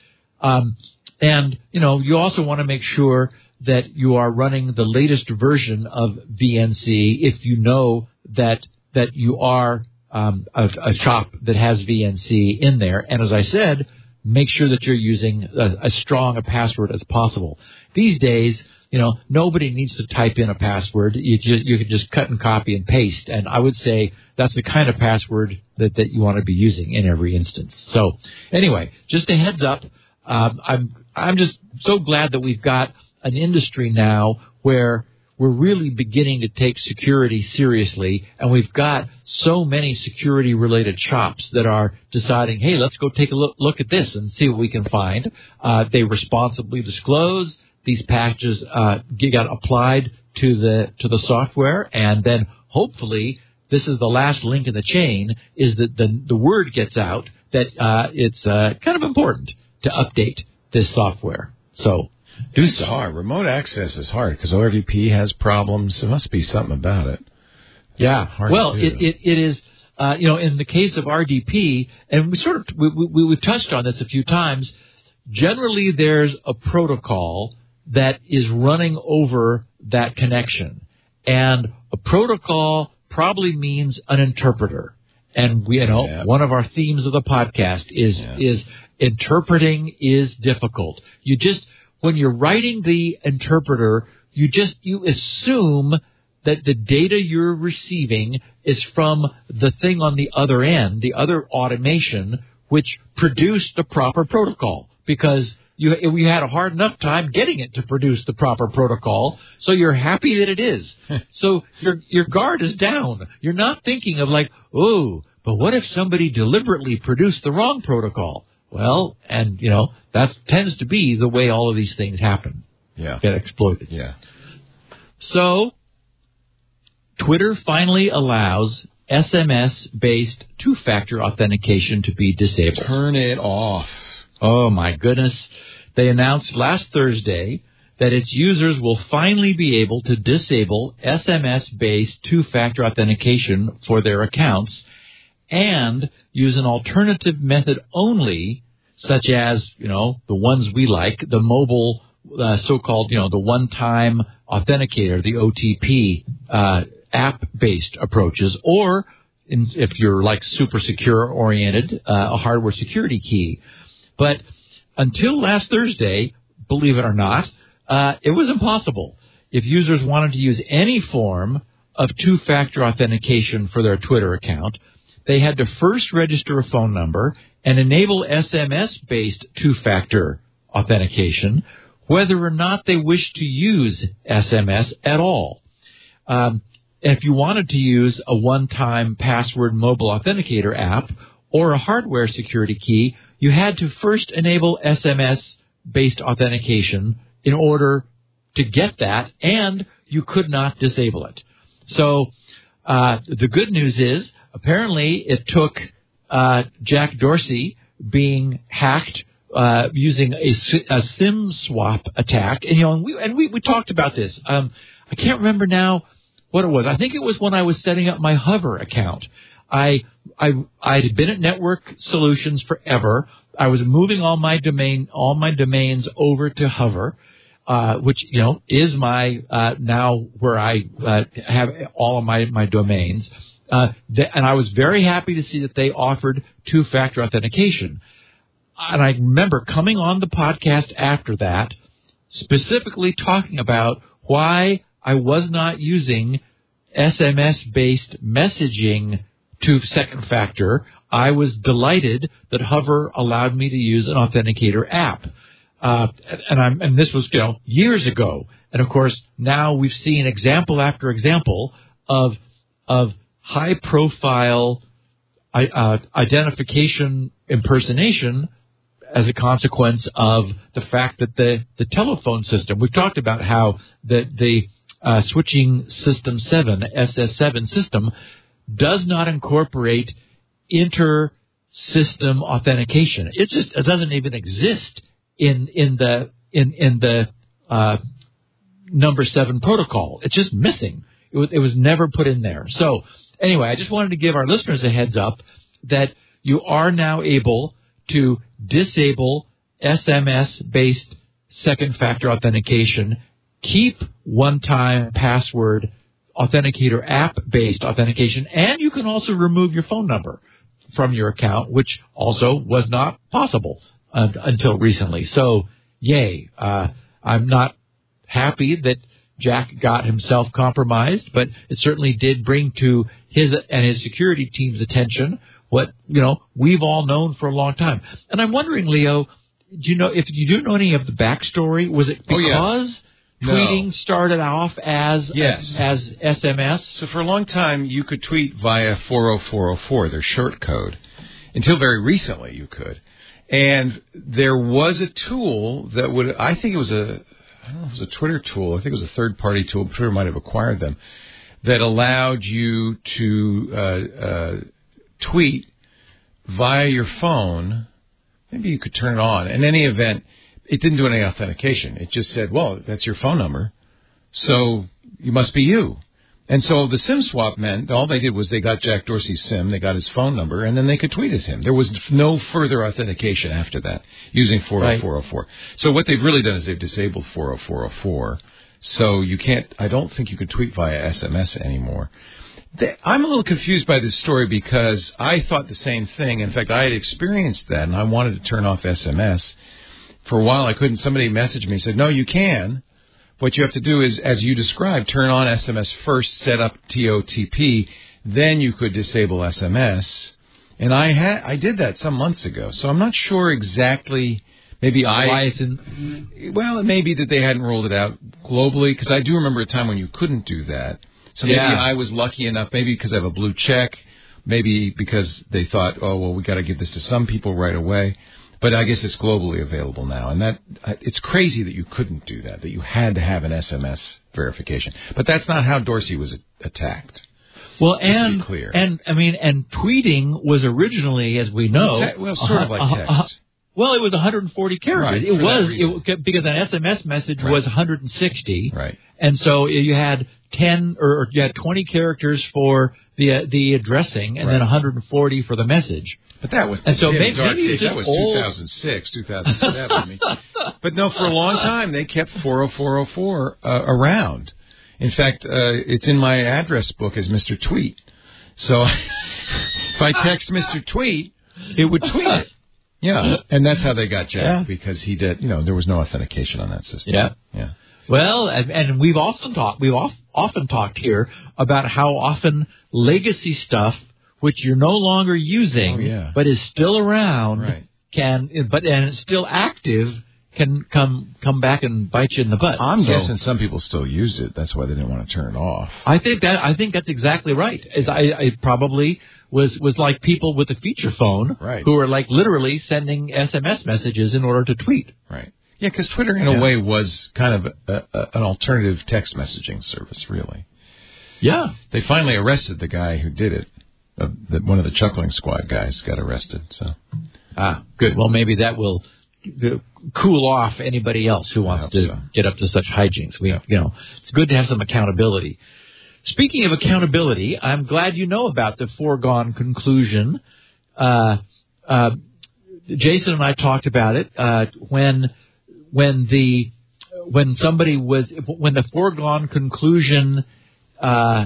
[SPEAKER 4] And you also want to make sure that you are running the latest version of VNC if you know that you are a shop that has VNC in there. And as I said, make sure that you're using as strong a password as possible. These days, nobody needs to type in a password. You can just cut and copy and paste. And I would say that's the kind of password that you want to be using in every instance. So anyway, just a heads up. I'm just so glad that we've got an industry now where we're really beginning to take security seriously, and we've got so many security-related shops that are deciding, hey, let's go take a look at this and see what we can find. They responsibly disclose these patches got applied to the software, and then hopefully this is the last link in the chain, is that the word gets out that it's kind of important to update this software. So do
[SPEAKER 3] It's
[SPEAKER 4] so.
[SPEAKER 3] hard. Remote access is hard because ORVP has problems. There must be something about it.
[SPEAKER 4] Yeah. Well,
[SPEAKER 3] it
[SPEAKER 4] is. In the case of RDP, and we touched on this a few times. Generally, there's a protocol that is running over that connection, and a protocol probably means an interpreter. And one of our themes of the podcast is interpreting is difficult. When you're writing the interpreter, you assume that the data you're receiving is from the thing on the other end, the other automation, which produced the proper protocol, because you had a hard enough time getting it to produce the proper protocol, so you're happy that it is. So your guard is down. You're not thinking of but what if somebody deliberately produced the wrong protocol? Well, and that tends to be the way all of these things happen.
[SPEAKER 3] Yeah.
[SPEAKER 4] Get exploited.
[SPEAKER 3] Yeah.
[SPEAKER 4] So Twitter finally allows SMS-based two-factor authentication to be disabled.
[SPEAKER 3] Turn it off.
[SPEAKER 4] Oh, my goodness. They announced last Thursday that its users will finally be able to disable SMS-based two-factor authentication for their accounts and use an alternative method only, such as, the ones we like, the mobile, so-called, the one-time authenticator, the OTP, app-based approaches, or if you're super secure oriented, a hardware security key. But until last Thursday, believe it or not, it was impossible. If users wanted to use any form of two-factor authentication for their Twitter account, they had to first register a phone number and enable SMS-based two-factor authentication, whether or not they wished to use SMS at all. If you wanted to use a one-time password mobile authenticator app or a hardware security key, you had to first enable SMS-based authentication in order to get that, and you could not disable it. So the good news is, apparently it took Jack Dorsey being hacked using a SIM swap attack, and we talked about this. I can't remember now what it was. I think it was when I was setting up my Hover account. I had been at Network Solutions forever. I was moving all my domains over to Hover, which is my now where I have all of my domains. And I was very happy to see that they offered two-factor authentication. And I remember coming on the podcast after that, specifically talking about why I was not using SMS-based messaging to second factor. I was delighted that Hover allowed me to use an authenticator app. And this was, years ago. And of course, now we've seen example after example of high-profile identification impersonation as a consequence of the fact that the telephone system, we've talked about how the switching system 7, SS7 system, does not incorporate inter-system authentication. It doesn't even exist in the number 7 protocol. It's just missing. It was never put in there. So anyway, I just wanted to give our listeners a heads up that you are now able to disable SMS-based second-factor authentication, keep one-time password authenticator app-based authentication, and you can also remove your phone number from your account, which also was not possible until recently. So, yay. I'm not happy that Jack got himself compromised, but it certainly did bring to his and his security team's attention what, we've all known for a long time. And I'm wondering, Leo, if you do know any of the backstory? Was it because tweeting started off as SMS?
[SPEAKER 3] So for a long time, you could tweet via 40404, their short code. Until very recently, you could. And there was a tool that would, I think it was a Twitter tool. I think it was a third-party tool. Twitter might have acquired them, that allowed you to tweet via your phone. Maybe you could turn it on. In any event, it didn't do any authentication. It just said, well, that's your phone number, so you must be you. And so the SIM swap meant all they did was they got Jack Dorsey's SIM, they got his phone number, and then they could tweet as him. There was no further authentication after that using 40404. So what they've really done is they've disabled 40404. So you can't, I don't think you can tweet via SMS anymore. I'm a little confused by this story because I thought the same thing. In fact, I had experienced that, and I wanted to turn off SMS. For a while, I couldn't. Somebody messaged me and said, no, you can. What you have to do is, as you described, turn on SMS first, set up TOTP, then you could disable SMS. And I did that some months ago, so I'm not sure exactly. Maybe well, it may be that they hadn't rolled it out globally, because I do remember a time when you couldn't do that. So maybe I was lucky enough, maybe because I have a blue check, maybe because they thought, oh, well, we got to give this to some people right away. But I guess it's globally available now, and that it's crazy that you couldn't do that you had to have an SMS verification. But that's not how Dorsey was attacked.
[SPEAKER 4] Well, and tweeting was originally, as we know,
[SPEAKER 3] sort of like text.
[SPEAKER 4] Well, it was 140 characters.
[SPEAKER 3] Right,
[SPEAKER 4] because an SMS message was 160.
[SPEAKER 3] Right.
[SPEAKER 4] And so you had 20 characters for the addressing, and then 140 for the message.
[SPEAKER 3] But that was
[SPEAKER 4] maybe
[SPEAKER 3] that was 2006, 2007. But no, for a long time they kept 40404 around. In fact, it's in my address book as Mr. Tweet. So if I text Mr. Tweet, it would tweet it. Yeah, and that's how they got Jack, because he did. There was no authentication on that system. Yeah.
[SPEAKER 4] Well, and we've often talked here about how often legacy stuff, which you're no longer using, but is still around, and it's still active, can come back and bite you in the butt.
[SPEAKER 3] I'm guessing some people still use it. That's why they didn't want to turn it off.
[SPEAKER 4] I think that's exactly right. I probably was like people with a feature phone who were like literally sending SMS messages in order to tweet.
[SPEAKER 3] Right. Yeah, because Twitter in a way was kind of an alternative text messaging service, really.
[SPEAKER 4] Yeah.
[SPEAKER 3] They finally arrested the guy who did it. One of the Chuckling Squad guys got arrested. So.
[SPEAKER 4] Good. Well, maybe that will cool off anybody else who wants to get up to such hijinks. It's good to have some accountability. Speaking of accountability, I'm glad you know about the foregone conclusion. Jason and I talked about it when the foregone conclusion. I'll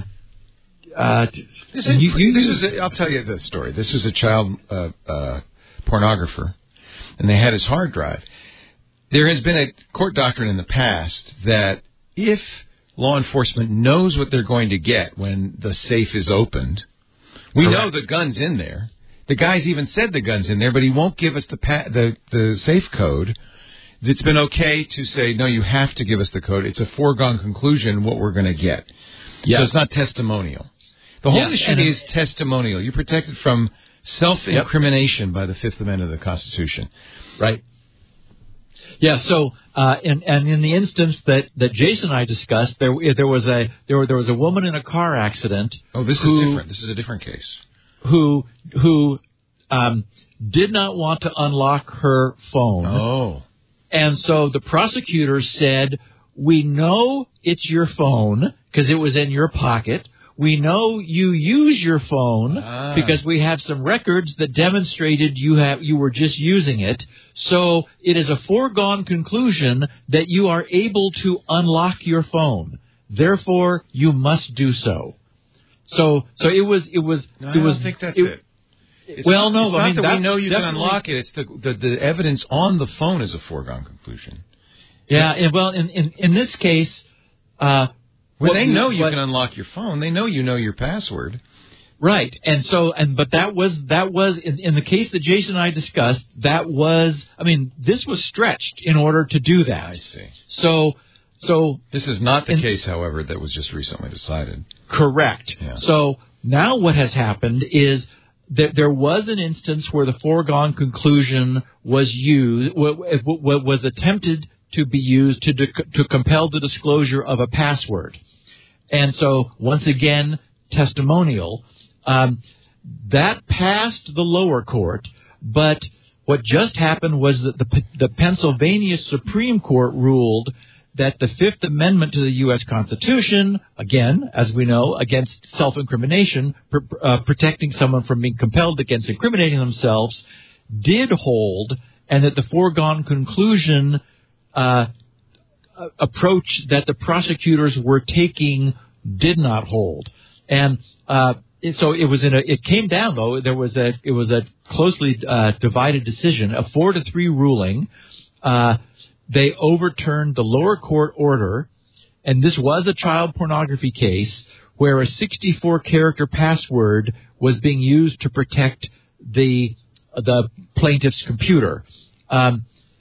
[SPEAKER 3] tell you the story. This was a child pornographer, and they had his hard drive. There has been a court doctrine in the past that if law enforcement knows what they're going to get when the safe is opened, we know the gun's in there. The guy's even said the gun's in there, but he won't give us the safe code. It's been okay to say, no, you have to give us the code. It's a foregone conclusion what we're going to get. Yeah. So it's not testimonial. The whole issue is testimonial. You're protected from self-incrimination by the Fifth Amendment of the Constitution.
[SPEAKER 4] Right. Yeah. So, and in the instance that Jason and I discussed, there was a woman in a car accident.
[SPEAKER 3] Oh, this is different. This is a different case.
[SPEAKER 4] Who did not want to unlock her phone.
[SPEAKER 3] Oh.
[SPEAKER 4] And so the prosecutor said, we know it's your phone because it was in your pocket. We know you use your phone because we have some records that demonstrated you were just using it. So it is a foregone conclusion that you are able to unlock your phone. Therefore, you must do so. So it was.
[SPEAKER 3] No, I don't think that's it. It's not that we know you can unlock it. It's the evidence on the phone is a foregone conclusion.
[SPEAKER 4] Yeah. In this case,
[SPEAKER 3] when they know you can unlock your phone, they know you know your password.
[SPEAKER 4] Right. But that was in the case that Jason and I discussed, this was stretched in order to do that.
[SPEAKER 3] I see.
[SPEAKER 4] So
[SPEAKER 3] this is not the case, however, that was just recently decided.
[SPEAKER 4] Correct. Yeah. So now what has happened is that there was an instance where the foregone conclusion was used, was attempted to be used to compel the disclosure of a password. And so, once again, testimonial. That passed the lower court, but what just happened was that the Pennsylvania Supreme Court ruled that the Fifth Amendment to the U.S. Constitution, again, as we know, against self-incrimination, protecting someone from being compelled against incriminating themselves, did hold, and that the foregone conclusion approach that the prosecutors were taking did not hold. And so it came down, though. It was a closely divided decision, a 4-3 ruling. They overturned the lower court order, and this was a child pornography case where a 64-character password was being used to protect the plaintiff's computer. And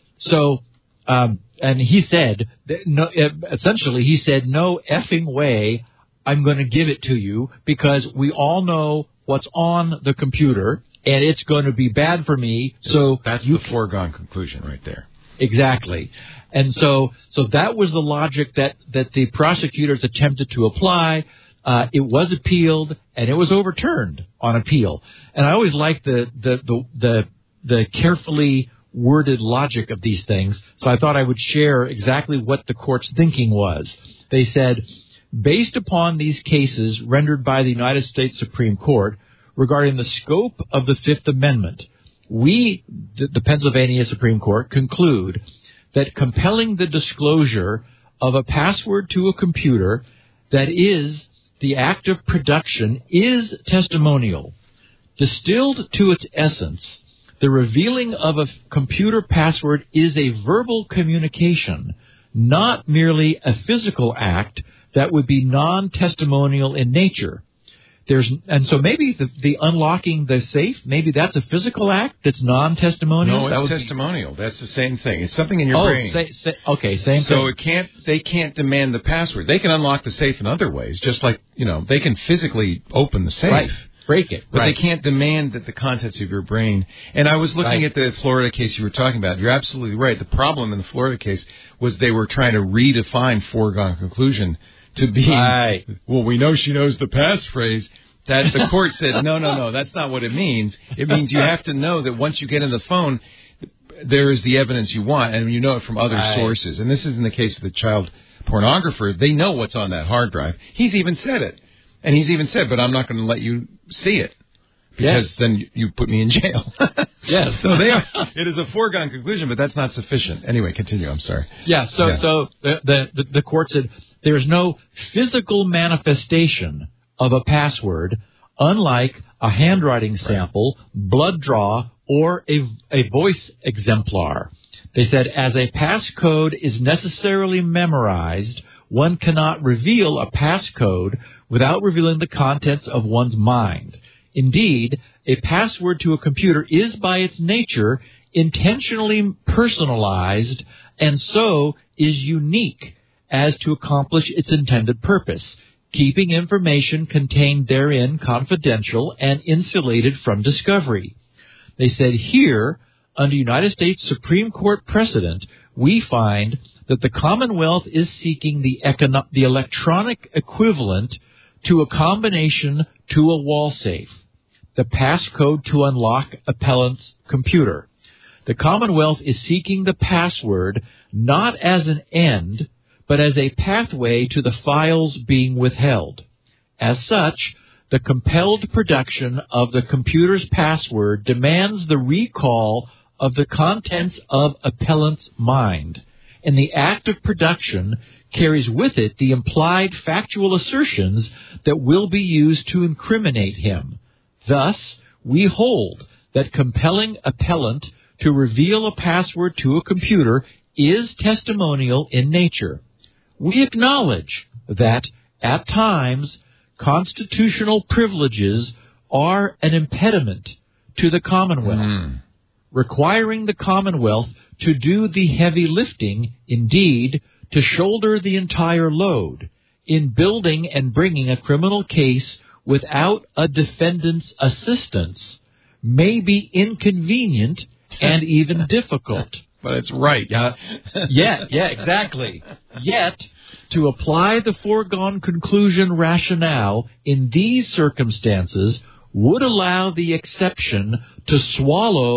[SPEAKER 4] he said, essentially, he said, no effing way I'm going to give it to you because we all know what's on the computer, and it's going to be bad for me. So
[SPEAKER 3] that's the foregone conclusion right there.
[SPEAKER 4] Exactly. And so that was the logic that the prosecutors attempted to apply. It was appealed, and it was overturned on appeal. And I always like the carefully worded logic of these things, so I thought I would share exactly what the court's thinking was. They said, based upon these cases rendered by the United States Supreme Court regarding the scope of the Fifth Amendment, we, the Pennsylvania Supreme Court, conclude that compelling the disclosure of a password to a computer that is the act of production is testimonial. Distilled to its essence, the revealing of a computer password is a verbal communication, not merely a physical act that would be non-testimonial in nature. And so maybe the unlocking the safe, maybe that's a physical act that's non-testimonial?
[SPEAKER 3] No, it's testimonial. That's the same thing. It's something in your brain.
[SPEAKER 4] Okay, same
[SPEAKER 3] so
[SPEAKER 4] thing.
[SPEAKER 3] So they can't demand the password. They can unlock the safe in other ways, just like, they can physically open the safe.
[SPEAKER 4] Right. Break it.
[SPEAKER 3] But they can't demand that the contents of your brain. And I was looking at the Florida case you were talking about. You're absolutely right. The problem in the Florida case was they were trying to redefine foregone conclusion to be, well, we know she knows the passphrase. That the court said, no, that's not what it means. It means you have to know that once you get in the phone, there is the evidence you want, and you know it from other sources. And this is in the case of the child pornographer. They know what's on that hard drive. He's even said it. And he's even said, but I'm not going to let you see it. Because then you put me in jail.
[SPEAKER 4] Yes.
[SPEAKER 3] So it is a foregone conclusion, but that's not sufficient. Anyway, continue. I'm sorry.
[SPEAKER 4] Yeah. So the court said there's no physical manifestation of a password, unlike a handwriting sample, blood draw, or a voice exemplar. They said, as a passcode is necessarily memorized, one cannot reveal a passcode without revealing the contents of one's mind. Indeed, a password to a computer is by its nature intentionally personalized and so is unique as to accomplish its intended purpose, keeping information contained therein confidential and insulated from discovery. They said here, under United States Supreme Court precedent, we find that the Commonwealth is seeking the electronic equivalent to a combination to a wall safe, the passcode to unlock appellant's computer. The Commonwealth is seeking the password not as an end, but as a pathway to the files being withheld. As such, the compelled production of the computer's password demands the recall of the contents of appellant's mind, and the act of production carries with it the implied factual assertions that will be used to incriminate him. Thus, we hold that compelling appellant to reveal a password to a computer is testimonial in nature. We acknowledge that, at times, constitutional privileges are an impediment to the Commonwealth, requiring the Commonwealth to do the heavy lifting, indeed, to shoulder the entire load, in building and bringing a criminal case without a defendant's assistance may be inconvenient and even difficult.
[SPEAKER 3] But it's right.
[SPEAKER 4] Yeah, exactly. Yet, to apply the foregone conclusion rationale in these circumstances would allow the exception to swallow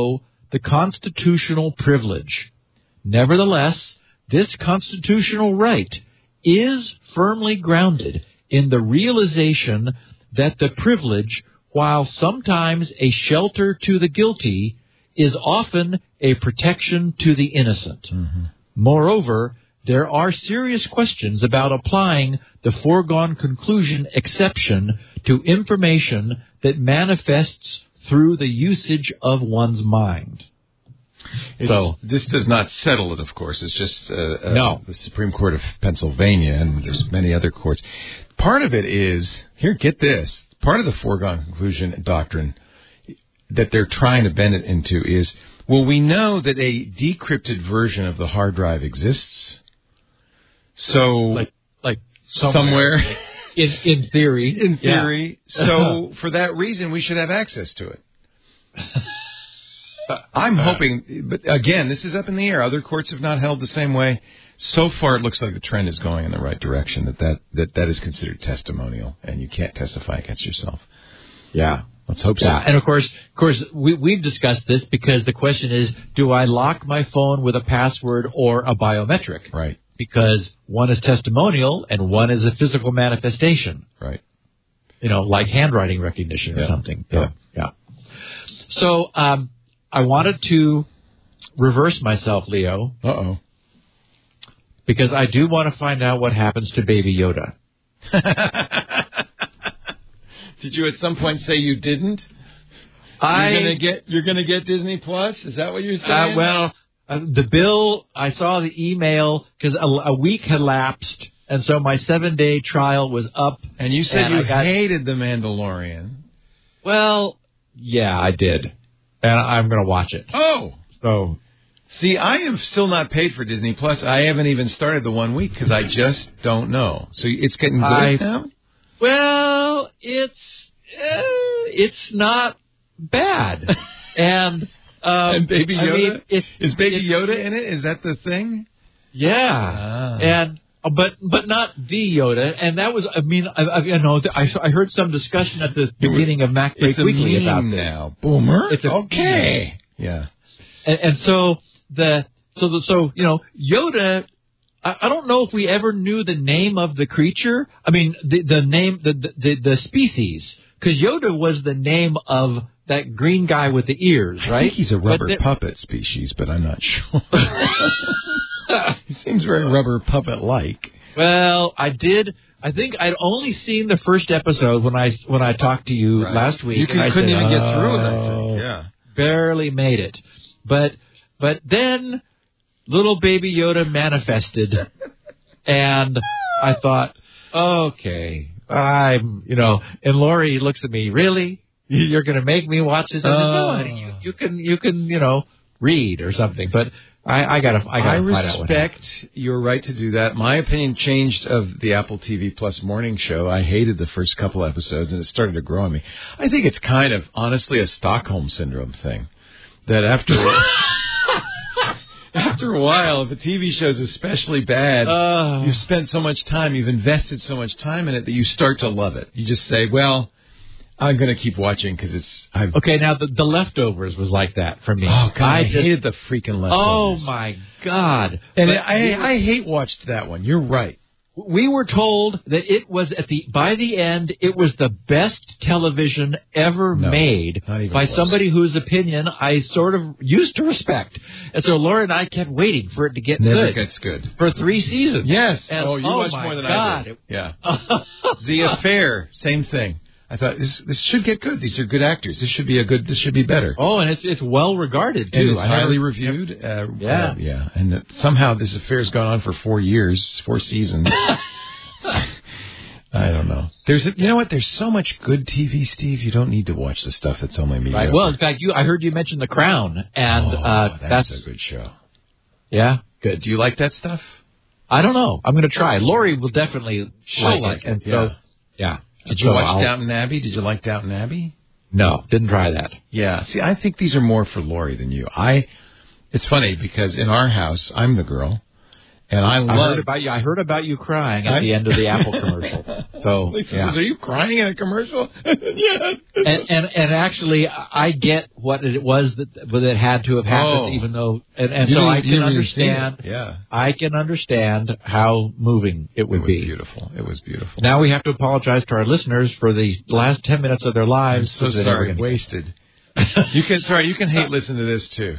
[SPEAKER 4] the constitutional privilege. Nevertheless, this constitutional right is firmly grounded in the realization that the privilege, while sometimes a shelter to the guilty, is often a protection to the innocent. Mm-hmm. Moreover, there are serious questions about applying the foregone conclusion exception to information that manifests through the usage of one's mind.
[SPEAKER 3] So this does not settle it, of course. It's just
[SPEAKER 4] no.
[SPEAKER 3] The Supreme Court of Pennsylvania, and there's many other courts. Part of it is, here, get this, part of the foregone conclusion doctrine that they're trying to bend it into is, well, we know that a decrypted version of the hard drive exists. So,
[SPEAKER 4] like somewhere. In theory.
[SPEAKER 3] In theory. Yeah. So, for that reason, we should have access to it. I'm hoping, but again, this is up in the air. Other courts have not held the same way. So far, it looks like the trend is going in the right direction, that is considered testimonial, and you can't testify against yourself.
[SPEAKER 4] Yeah.
[SPEAKER 3] Let's hope so.
[SPEAKER 4] Yeah, and of course, we've discussed this because the question is, do I lock my phone with a password or a biometric?
[SPEAKER 3] Right.
[SPEAKER 4] Because one is testimonial and one is a physical manifestation.
[SPEAKER 3] Right.
[SPEAKER 4] Like handwriting recognition or something.
[SPEAKER 3] Yeah.
[SPEAKER 4] Yeah. So, I wanted to reverse myself, Leo.
[SPEAKER 3] Uh-oh.
[SPEAKER 4] Because I do want to find out what happens to Baby Yoda.
[SPEAKER 3] Did you at some point say you didn't? You're gonna get Disney Plus? Is that what you're saying?
[SPEAKER 4] The bill, I saw the email because a week had lapsed, and so my 7-day trial was up.
[SPEAKER 3] And you said you hated The Mandalorian.
[SPEAKER 4] Well, yeah, I did. And I'm going to watch it.
[SPEAKER 3] Oh.
[SPEAKER 4] So,
[SPEAKER 3] see, I am still not paid for Disney Plus. I haven't even started the 1 week because I just don't know. So it's getting good now?
[SPEAKER 4] Well, it's not bad. And
[SPEAKER 3] Baby Yoda? Is Baby Yoda in it? Is that the thing?
[SPEAKER 4] Yeah. And but not the Yoda. And that was, I heard some discussion at the beginning of MacBreak Weekly about this.
[SPEAKER 3] Now, Boomer.
[SPEAKER 4] It's okay.
[SPEAKER 3] Yeah.
[SPEAKER 4] And so Yoda. I don't know if we ever knew the name of the creature. I mean, the name, the species, because Yoda was the name of that green guy with the ears, right?
[SPEAKER 3] I think he's a rubber puppet species, but I'm not sure. He seems very rubber puppet-like.
[SPEAKER 4] Well, I think I'd only seen the first episode when I talked to you last week.
[SPEAKER 3] You couldn't even get through it, I think. Yeah.
[SPEAKER 4] Barely made it. But then little Baby Yoda manifested, and I thought, okay, and Lori looks at me, really? You're going to make me watch this? I said, no, honey, you can read or something. But I gotta find out what happens.
[SPEAKER 3] I respect your right to do that. My opinion changed of the Apple TV Plus morning show. I hated the first couple episodes, and it started to grow on me. I think it's kind of, honestly, a Stockholm Syndrome thing. That after a while, if a TV show is especially bad, you've spent so much time, you've invested so much time in it that you start to love it. You just say, well, I'm going to keep watching because it's...
[SPEAKER 4] Okay, now the Leftovers was like that for me.
[SPEAKER 3] Oh, God, I hated the freaking Leftovers.
[SPEAKER 4] Oh, my God.
[SPEAKER 3] And I hate watched that one. You're right.
[SPEAKER 4] We were told that it was by the end, it was the best television ever made by somebody whose opinion I sort of used to respect. And so Laura and I kept waiting for it to get
[SPEAKER 3] Never gets good.
[SPEAKER 4] For 3 seasons.
[SPEAKER 3] Yes.
[SPEAKER 4] And,
[SPEAKER 3] you watched more than I did. Yeah. The Affair, same thing. I thought this should get good. These are good actors. This should be better.
[SPEAKER 4] Oh, and it's well regarded too.
[SPEAKER 3] And it's highly reviewed.
[SPEAKER 4] Yeah.
[SPEAKER 3] And somehow this affair's gone on for 4 years, 4 seasons. I don't know. You know what? There's so much good TV, Steve. You don't need to watch the stuff that's only mediocre.
[SPEAKER 4] Right. Well, in fact, I heard you mention The Crown, and
[SPEAKER 3] that's a good show.
[SPEAKER 4] Yeah.
[SPEAKER 3] Good. Do you like that stuff?
[SPEAKER 4] I don't know. I'm going to try. Lori will definitely like it. And so, yeah.
[SPEAKER 3] Did you watch Downton Abbey? Did you like Downton Abbey?
[SPEAKER 4] No, didn't try that.
[SPEAKER 3] Yeah. See, I think these are more for Lori than you. It's funny because in our house, I'm the girl, And I
[SPEAKER 4] heard about you crying at the end of the Apple commercial. So,
[SPEAKER 3] Lisa says, "Are you crying in a commercial?"
[SPEAKER 4] Yes. And actually, I get what it was that had to have happened, even though, so I can understand.
[SPEAKER 3] Yeah.
[SPEAKER 4] I can understand how moving it would be.
[SPEAKER 3] Beautiful. It was beautiful.
[SPEAKER 4] Now we have to apologize to our listeners for the last 10 minutes of their lives.
[SPEAKER 3] I'm so sorry, wasted. You can hate listen to this too.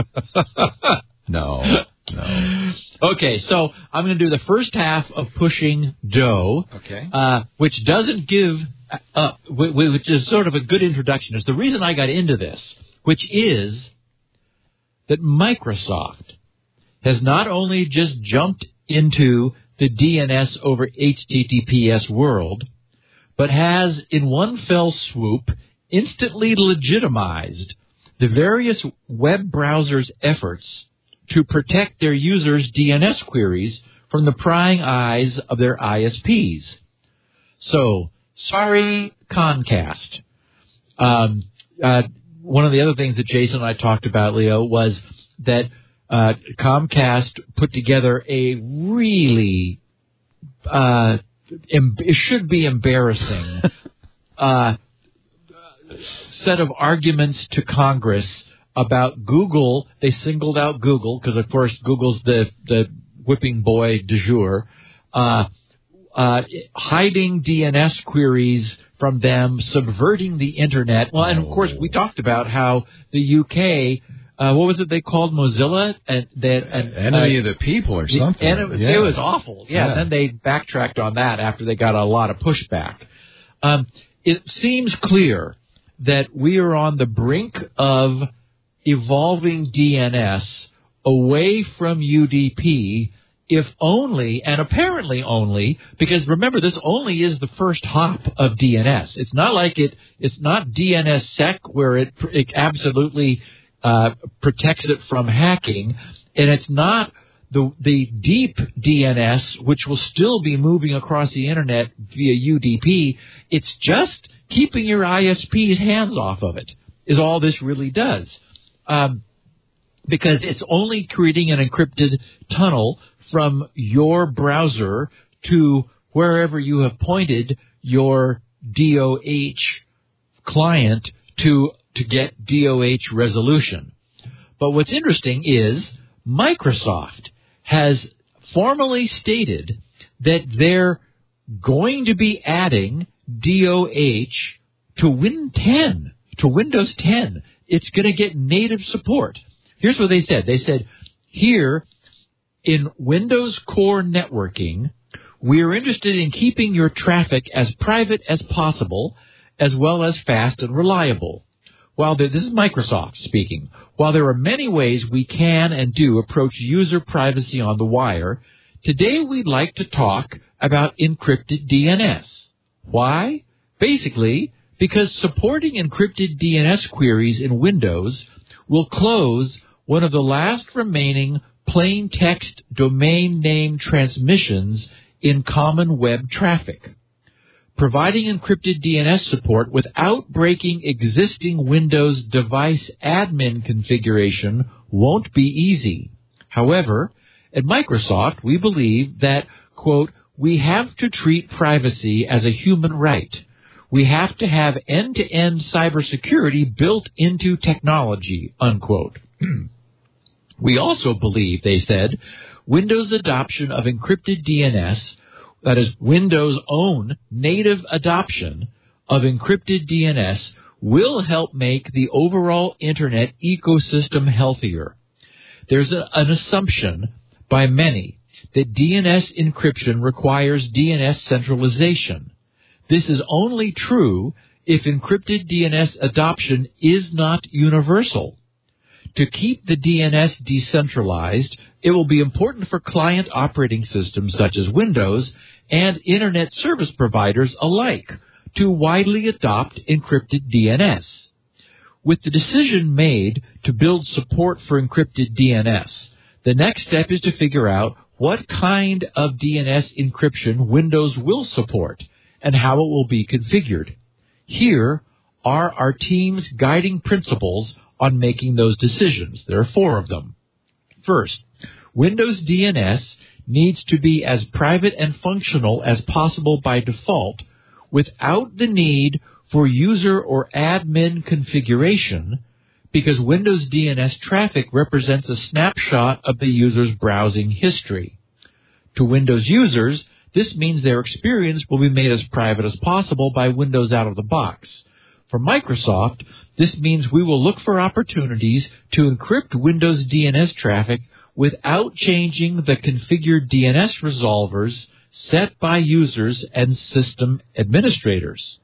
[SPEAKER 3] No.
[SPEAKER 4] Okay, so I'm going to do the first half of Pushing Dough, which doesn't give, which is sort of a good introduction. It's the reason I got into this, which is that Microsoft has not only just jumped into the DNS over HTTPS world, but has, in one fell swoop, instantly legitimized the various web browsers' efforts to protect their users' DNS queries from the prying eyes of their ISPs. So, sorry, Comcast. One of the other things that Jason and I talked about, Leo, was that Comcast put together a really, it should be embarrassing, set of arguments to Congress about Google. They singled out Google because, of course, Google's the whipping boy du jour, hiding DNS queries from them, subverting the Internet. Well, and, of course, we talked about how the UK, what was it they called Mozilla?
[SPEAKER 3] Enemy of the people or something.
[SPEAKER 4] It was awful. Yeah, and then they backtracked on that after they got a lot of pushback. It seems clear that we are on the brink of evolving DNS away from UDP, if only, and apparently only, because remember, this only is the first hop of DNS. It's not like it's not DNSSEC where it absolutely protects it from hacking, and it's not the deep DNS, which will still be moving across the Internet via UDP. It's just keeping your ISP's hands off of it is all this really does. Because it's only creating an encrypted tunnel from your browser to wherever you have pointed your DOH client to get DOH resolution. But what's interesting is Microsoft has formally stated that they're going to be adding DOH to Windows 10. It's going to get native support. Here's what they said. They said, here in Windows Core Networking, we are interested in keeping your traffic as private as possible, as well as fast and reliable. This is Microsoft speaking. While there are many ways we can and do approach user privacy on the wire, today we'd like to talk about encrypted DNS. Why? Basically, because supporting encrypted DNS queries in Windows will close one of the last remaining plain text domain name transmissions in common web traffic. Providing encrypted DNS support without breaking existing Windows device admin configuration won't be easy. However, at Microsoft, we believe that, quote, we have to treat privacy as a human right. We have to have end-to-end cybersecurity built into technology, unquote. We also believe, they said, Windows adoption of encrypted DNS, that is, Windows' own native adoption of encrypted DNS, will help make the overall Internet ecosystem healthier. There's an assumption by many that DNS encryption requires DNS centralization. This is only true if encrypted DNS adoption is not universal. To keep the DNS decentralized, it will be important for client operating systems such as Windows and Internet service providers alike to widely adopt encrypted DNS. With the decision made to build support for encrypted DNS, the next step is to figure out what kind of DNS encryption Windows will support and how it will be configured. Here are our team's guiding principles on making those decisions. There are 4 of them. First, Windows DNS needs to be as private and functional as possible by default without the need for user or admin configuration, because Windows DNS traffic represents a snapshot of the user's browsing history. To Windows users, this means their experience will be made as private as possible by Windows out of the box. For Microsoft, this means we will look for opportunities to encrypt Windows DNS traffic without changing the configured DNS resolvers set by users and system administrators.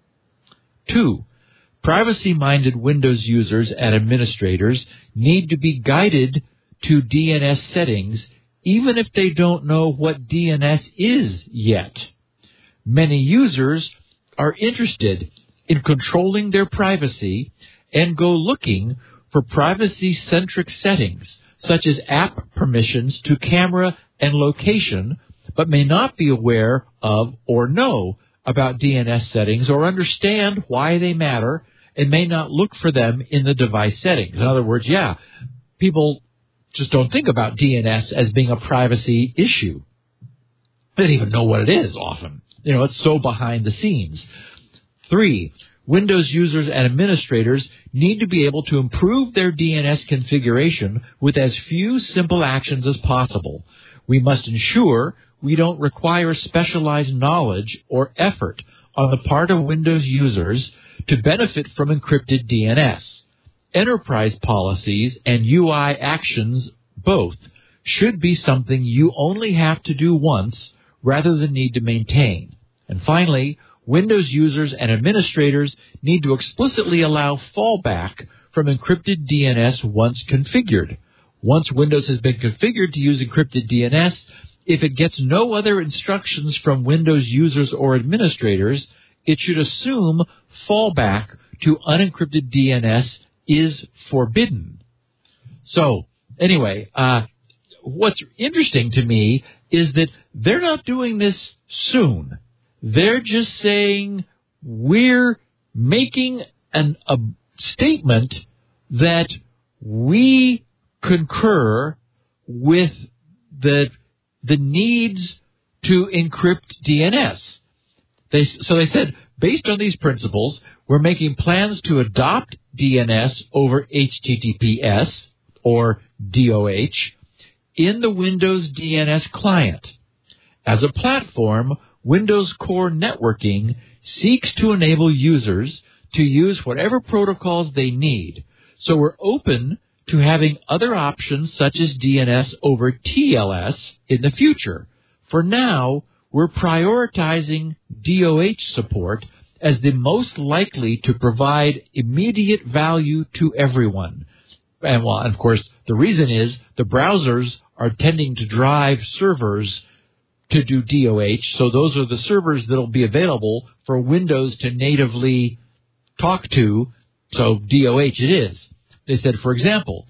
[SPEAKER 4] 2. Privacy-minded Windows users and administrators need to be guided to DNS settings even if they don't know what DNS is yet. Many users are interested in controlling their privacy and go looking for privacy-centric settings, such as app permissions to camera and location, but may not be aware of or know about DNS settings or understand why they matter and may not look for them in the device settings. In other words, people just don't think about DNS as being a privacy issue. They don't even know what it is often. It's so behind the scenes. 3. Windows users and administrators need to be able to improve their DNS configuration with as few simple actions as possible. We must ensure we don't require specialized knowledge or effort on the part of Windows users to benefit from encrypted DNS. Enterprise policies and UI actions, both, should be something you only have to do once rather than need to maintain. And finally, Windows users and administrators need to explicitly allow fallback from encrypted DNS once configured. Once Windows has been configured to use encrypted DNS, if it gets no other instructions from Windows users or administrators, it should assume fallback to unencrypted DNS is forbidden. So, anyway, what's interesting to me is that they're not doing this soon. They're just saying we're making a statement that we concur with the needs to encrypt DNS. So they said, based on these principles, we're making plans to adopt DNS over HTTPS, or DOH, in the Windows DNS client. As a platform, Windows Core Networking seeks to enable users to use whatever protocols they need. So we're open to having other options such as DNS over TLS in the future. For now, we're prioritizing DOH support as the most likely to provide immediate value to everyone. And, of course, the reason is the browsers are tending to drive servers to do DOH, so those are the servers that will be available for Windows to natively talk to, so DOH it is. They said, for example,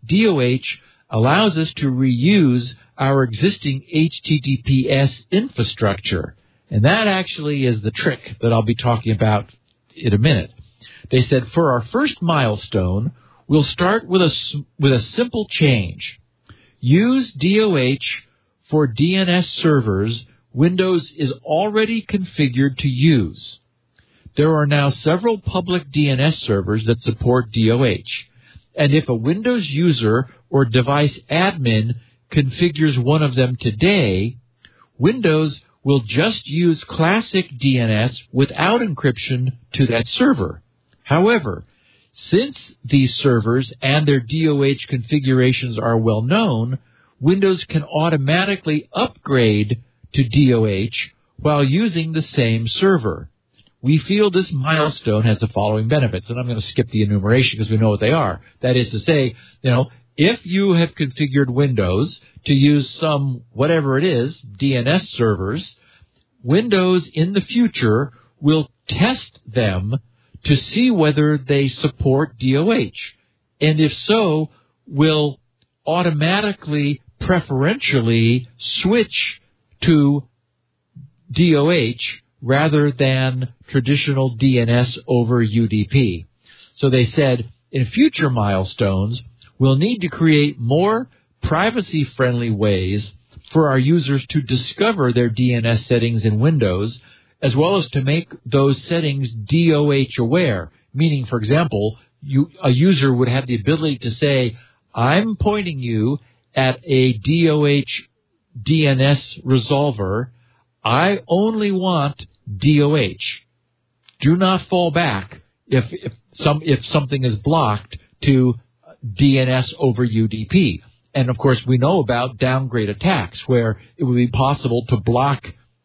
[SPEAKER 4] DOH allows us to reuse our existing HTTPS infrastructure, and that actually is the trick that I'll be talking about in a minute. They said, for our first milestone, we'll start with a simple change. Use DOH for DNS servers Windows is already configured to use. There are now several public DNS servers that support DOH, and if a Windows user or device admin configures one of them today, Windows will just use classic DNS without encryption to that server. However, since these servers and their DOH configurations are well known, Windows can automatically upgrade to DOH while using the same server. We feel this milestone has the following benefits, and I'm going to skip the enumeration because we know what they are. That is to say, if you have configured Windows to use some, whatever it is, DNS servers, Windows in the future will test them to see whether they support DOH. And if so, will automatically, preferentially switch to DOH rather than traditional DNS over UDP. So they said, in future milestones, we'll need to create more privacy-friendly ways for our users to discover their DNS settings in Windows, as well as to make those settings DOH aware. Meaning, for example, a user would have the ability to say, I'm pointing you at a DOH DNS resolver. I only want DOH. Do not fall back if something is blocked to DNS over UDP. And of course, we know about downgrade attacks where it would be possible to block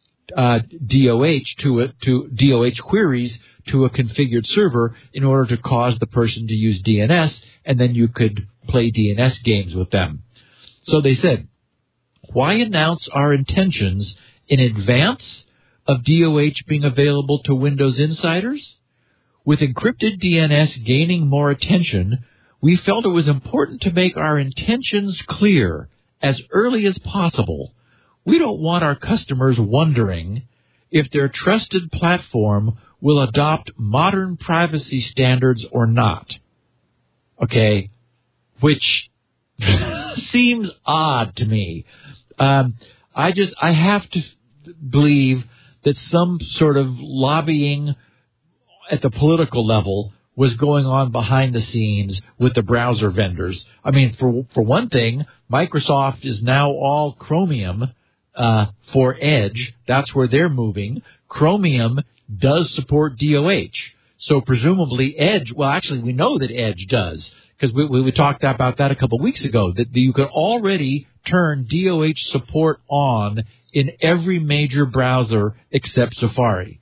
[SPEAKER 4] DOH to DOH queries to a configured server in order to cause the person to use DNS, and then you could play DNS games with them. So they said, why announce our intentions in advance of DOH being available to Windows insiders? With encrypted DNS gaining more attention, we felt it was important to make our intentions clear as early as possible. We don't want our customers wondering if their trusted platform will adopt modern privacy standards or not. Okay, which seems odd to me. I have to believe that some sort of lobbying at the political level was going on behind the scenes with the browser vendors. I mean, for one thing, Microsoft is now all Chromium for Edge. That's where they're moving. Chromium does support DOH. So presumably Edge, well, actually, we know that Edge does, because we talked about that a couple of weeks ago, that you could already turn DOH support on in every major browser except Safari.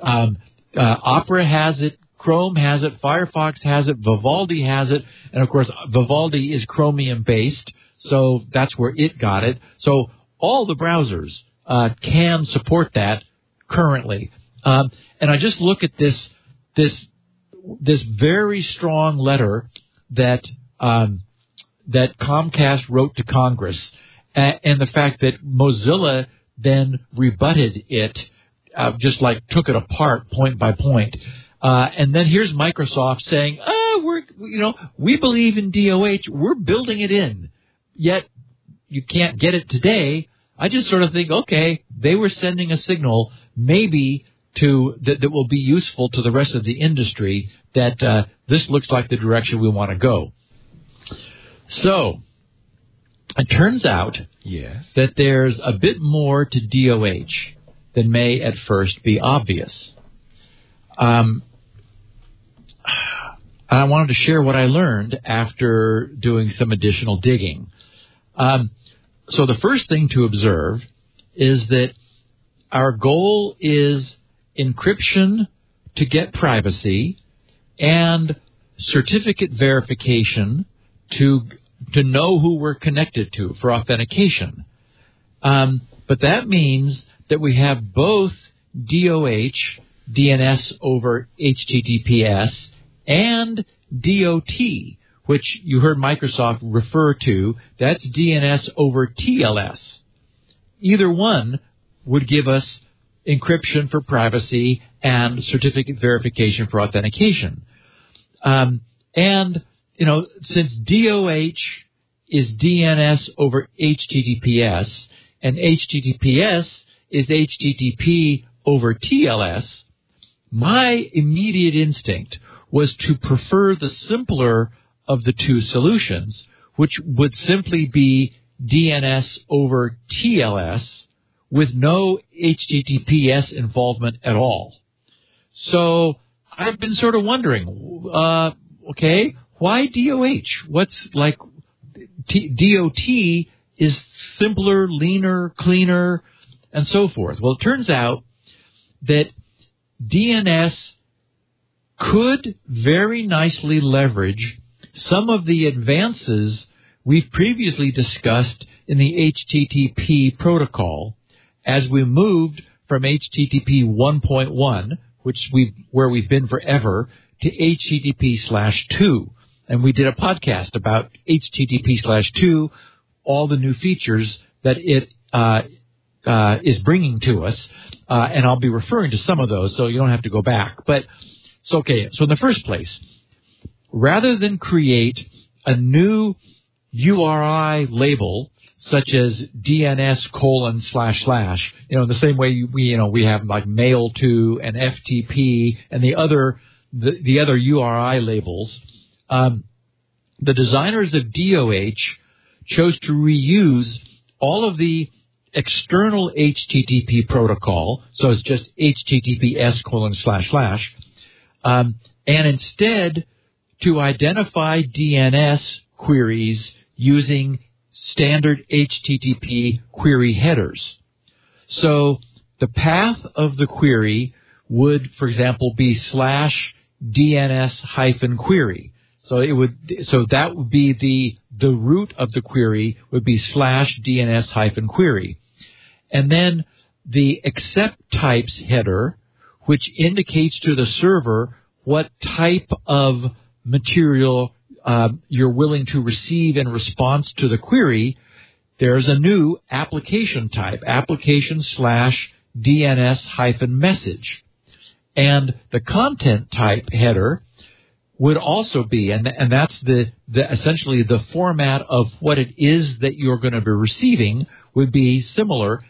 [SPEAKER 4] Opera has it, Chrome has it, Firefox has it, Vivaldi has it, and of course Vivaldi is Chromium-based, so that's where it got it. So all the browsers can support that currently. And I just look at this very strong letter that Comcast wrote to Congress, and the fact that Mozilla then rebutted it, just like took it apart point by point. And then here's Microsoft saying, we believe in DOH, we're building it in, yet you can't get it today. I just sort of think, okay, they were sending a signal maybe that will be useful to the rest of the industry that this looks like the direction we want to go. So it turns out that there's a bit more to DOH than may at first be obvious. I wanted to share what I learned after doing some additional digging. So the first thing to observe is that our goal is encryption to get privacy and certificate verification to know who we're connected to for authentication. But that means that we have both DOH, DNS over HTTPS, and DOT, which you heard Microsoft refer to. That's DNS over TLS. Either one would give us encryption for privacy and certificate verification for authentication. And, since DOH is DNS over HTTPS and HTTPS is HTTP over TLS, my immediate instinct was to prefer the simpler of the two solutions, which would simply be DNS over TLS with no HTTPS involvement at all. So I've been sort of wondering, why DOH? What's like DOT is simpler, leaner, cleaner, and so forth. Well, it turns out that DNS could very nicely leverage some of the advances we've previously discussed in the HTTP protocol as we moved from HTTP 1.1, where we've been forever, to HTTP/2. And we did a podcast about HTTP/2, all the new features that it is bringing to us. And I'll be referring to some of those, so you don't have to go back. But so in the first place, rather than create a new URI label, such as DNS://, in the same way we have like mail to and FTP and the other URI labels. The designers of DOH chose to reuse all of the external HTTP protocol, so it's just HTTPS://, and instead to identify DNS queries using standard HTTP query headers. So the path of the query would, for example, be /DNS-query. So that would be the root of the query would be /DNS-query. And then the accept types header, which indicates to the server what type of material you're willing to receive in response to the query. There's a new application type, application/DNS-message. And the content type header would also be, and that's the essentially the format of what it is that you're going to be receiving would be similar,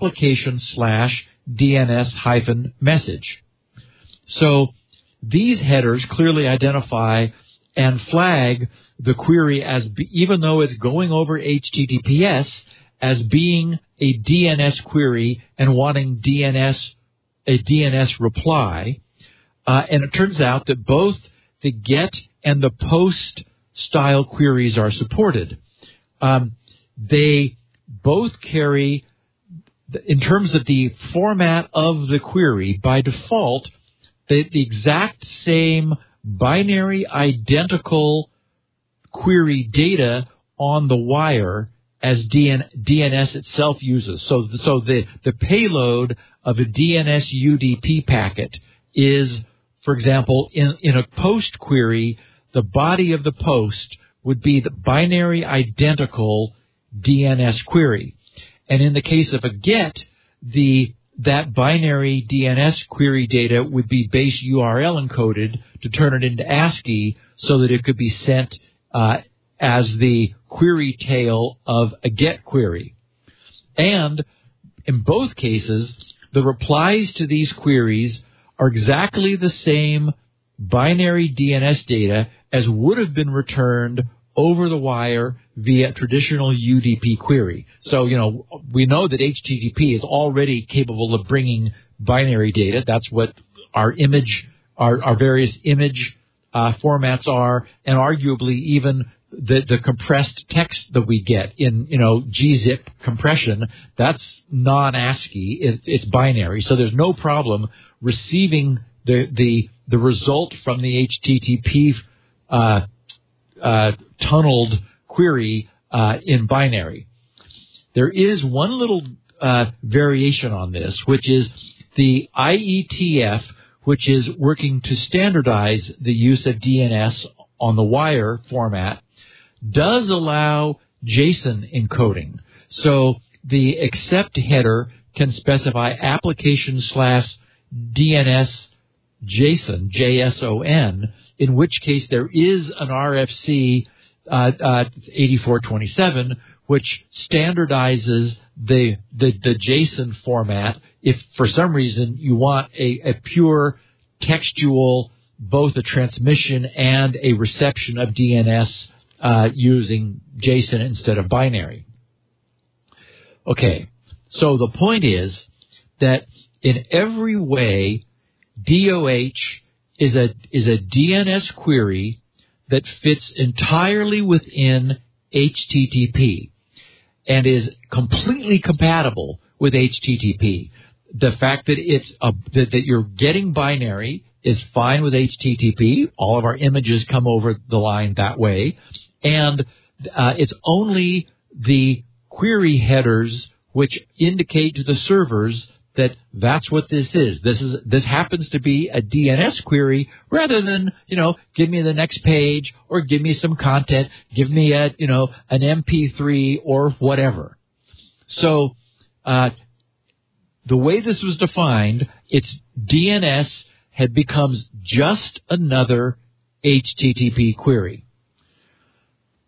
[SPEAKER 4] application/DNS-message. So these headers clearly identify and flag the query as, even though it's going over HTTPS, as being a DNS query and wanting a DNS reply. And it turns out that both the GET and the POST style queries are supported. They both carry, in terms of the format of the query, by default, the exact same binary identical query data on the wire as DNS itself uses. So the payload of a DNS UDP packet is, for example, in a POST query, the body of the POST would be the binary identical DNS query. And in the case of a GET, that binary DNS query data would be base URL encoded to turn it into ASCII so that it could be sent as the query tail of a GET query. And in both cases, the replies to these queries are exactly the same binary DNS data as would have been returned over the wire via traditional UDP query. So, we know that HTTP is already capable of bringing binary data. That's what our various image formats are, and arguably even the compressed text that we get in, gzip compression, that's non-ASCII. It's binary. So there's no problem receiving the result from the HTTP tunneled query in binary. There is one little variation on this, which is the IETF, which is working to standardize the use of DNS on the wire format, does allow JSON encoding. So the accept header can specify application/DNS JSON, JSON, in which case there is an RFC 8427, which standardizes the JSON format if for some reason you want a pure textual, both a transmission and a reception of DNS using JSON instead of binary. Okay, so the point is that in every way, DOH is a DNS query that fits entirely within HTTP and is completely compatible with HTTP. The fact that that you're getting binary is fine with HTTP. All of our images come over the line that way, and it's only the query headers which indicate to the servers that that's what this is. This happens to be a DNS query rather than, give me the next page or give me some content, give me an MP3 or whatever. So, the way this was defined, it's DNS becomes just another HTTP query.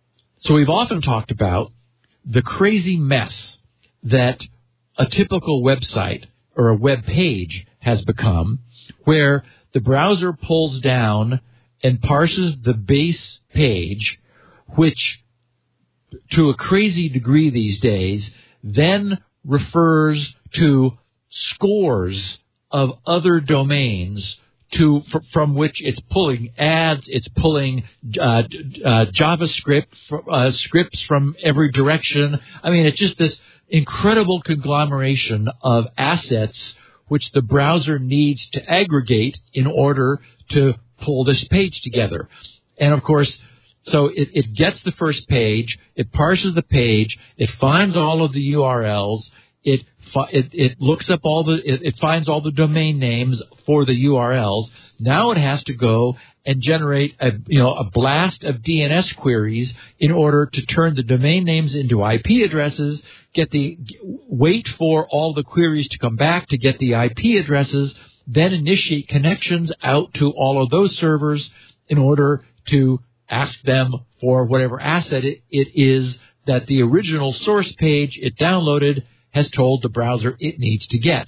[SPEAKER 4] So we've often talked about the crazy mess that a typical website or a web page has become, where the browser pulls down and parses the base page, which to a crazy degree these days then refers to scores of other domains from which it's pulling ads, it's pulling JavaScript, scripts from every direction. I mean, it's just this incredible conglomeration of assets which the browser needs to aggregate in order to pull this page together. And, of course, so it gets the first page, it parses the page, it finds all of the URLs, it looks up it finds all the domain names for the URLs. Now it has to go and generate a blast of DNS queries in order to turn the domain names into IP addresses, wait for all the queries to come back to get the IP addresses, then initiate connections out to all of those servers in order to ask them for whatever asset it is that the original source page it downloaded has told the browser it needs to get.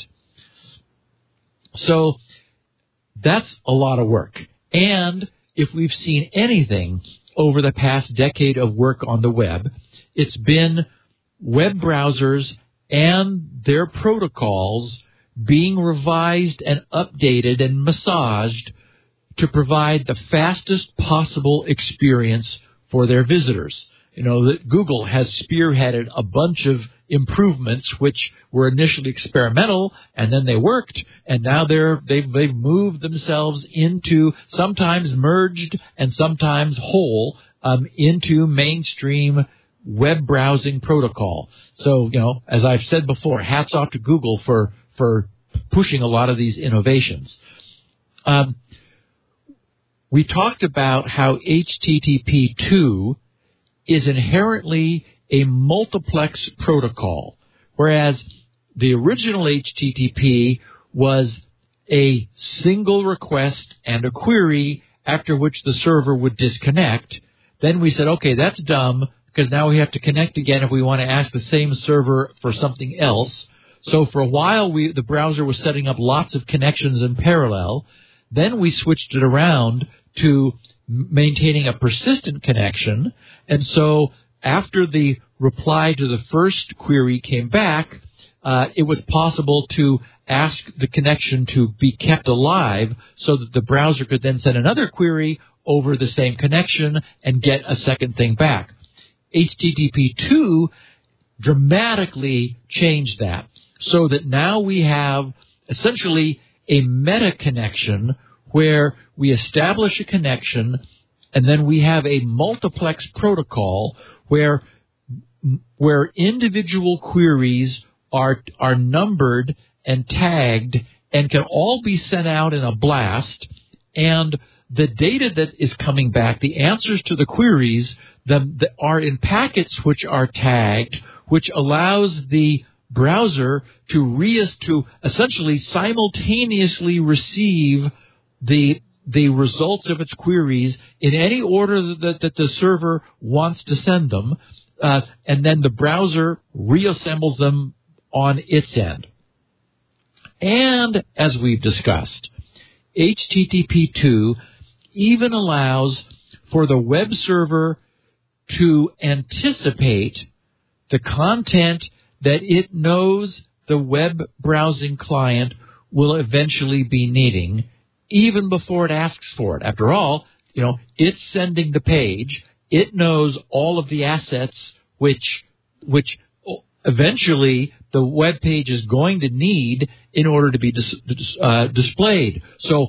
[SPEAKER 4] So that's a lot of work. And if we've seen anything over the past decade of work on the web, it's been web browsers and their protocols being revised and updated and massaged to provide the fastest possible experience for their visitors. You know, that Google has spearheaded a bunch of improvements which were initially experimental and then they worked, and now they've moved themselves into, sometimes merged and sometimes whole, into mainstream web browsing protocol. So, as I've said before, hats off to Google for pushing a lot of these innovations. We talked about how HTTP2 is inherently a multiplex protocol, whereas the original HTTP was a single request and a query after which the server would disconnect. Then we said, okay, that's dumb because now we have to connect again if we want to ask the same server for something else. So for a while, the browser was setting up lots of connections in parallel. Then we switched it around to maintaining a persistent connection. And so after the reply to the first query came back, it was possible to ask the connection to be kept alive so that the browser could then send another query over the same connection and get a second thing back. HTTP2 dramatically changed that so that now we have essentially a meta connection where we establish a connection and then we have a multiplex protocol where individual queries are numbered and tagged and can all be sent out in a blast, and the data that is coming back, the answers to the queries, are in packets which are tagged, which allows the browser to essentially simultaneously receive the results of its queries in any order that the server wants to send them, and then the browser reassembles them on its end. And as we've discussed, HTTP2 even allows for the web server to anticipate the content that it knows the web browsing client will eventually be needing, even before it asks for it. After all, it's sending the page. It knows all of the assets which eventually the web page is going to need in order to be displayed. So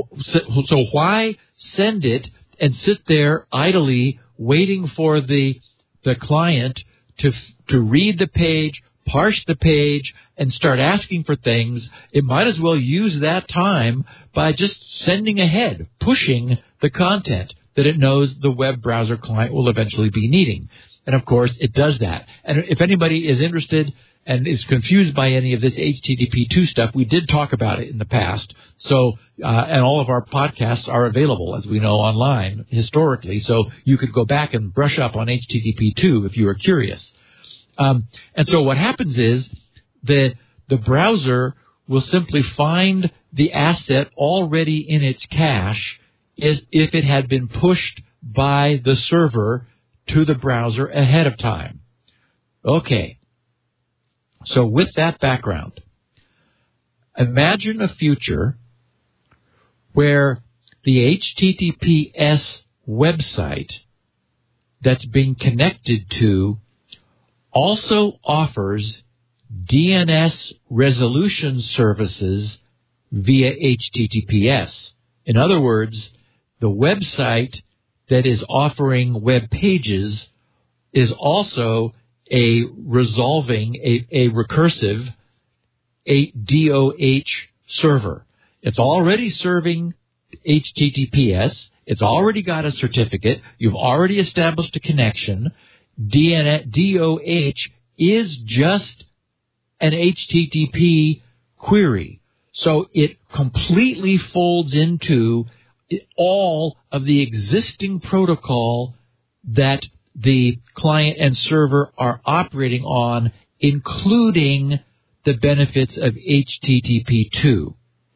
[SPEAKER 4] why send it and sit there idly waiting for the client to read the page, parse the page, and start asking for things? It might as well use that time by just sending ahead, pushing the content that it knows the web browser client will eventually be needing. And, of course, it does that. And if anybody is interested and is confused by any of this HTTP2 stuff, we did talk about it in the past. So, and all of our podcasts are available, as we know, online historically. So you could go back and brush up on HTTP2 if you were curious. And so what happens is that the browser will simply find the asset already in its cache if it had been pushed by the server to the browser ahead of time. Okay. So with that background, imagine a future where the HTTPS website that's being connected to also offers DNS resolution services via HTTPS. In other words, the website that is offering web pages is also a recursive DOH server. It's already serving HTTPS. It's already got a certificate. You've already established a connection. DOH is just an HTTP query. So it completely folds into all of the existing protocol that the client and server are operating on, including the benefits of HTTP2.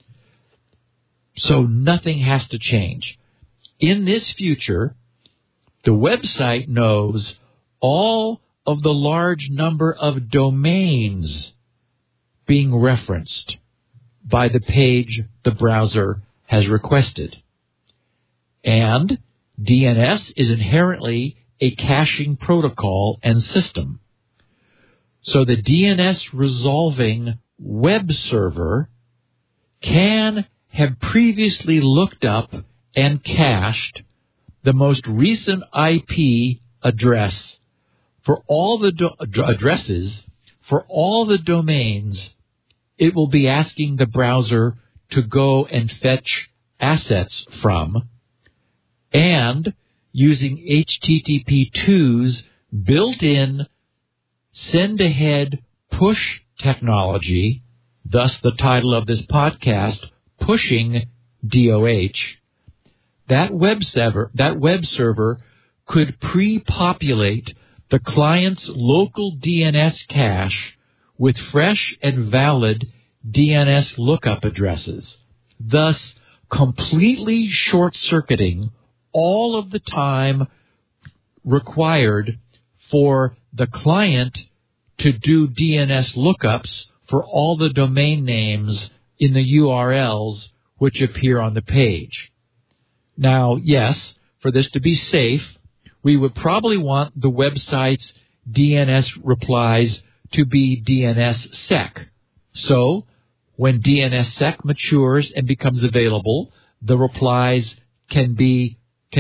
[SPEAKER 4] So nothing has to change. In this future, the website knows all of the large number of domains being referenced by the page the browser has requested. And DNS is inherently a caching protocol and system. So the DNS resolving web server can have previously looked up and cached the most recent IP address for all the addresses for all the domains it will be asking the browser to go and fetch assets from, and using HTTP2's built-in send-ahead push technology, thus the title of this podcast, Pushing DOH, that web server could pre-populate the client's local DNS cache with fresh and valid DNS lookup addresses, thus completely short-circuiting all of the time required for the client to do DNS lookups for all the domain names in the URLs which appear on the page. Now, yes, for this to be safe, we would probably want the website's DNS replies to be DNSSEC. So, when DNSSEC matures and becomes available, the replies can be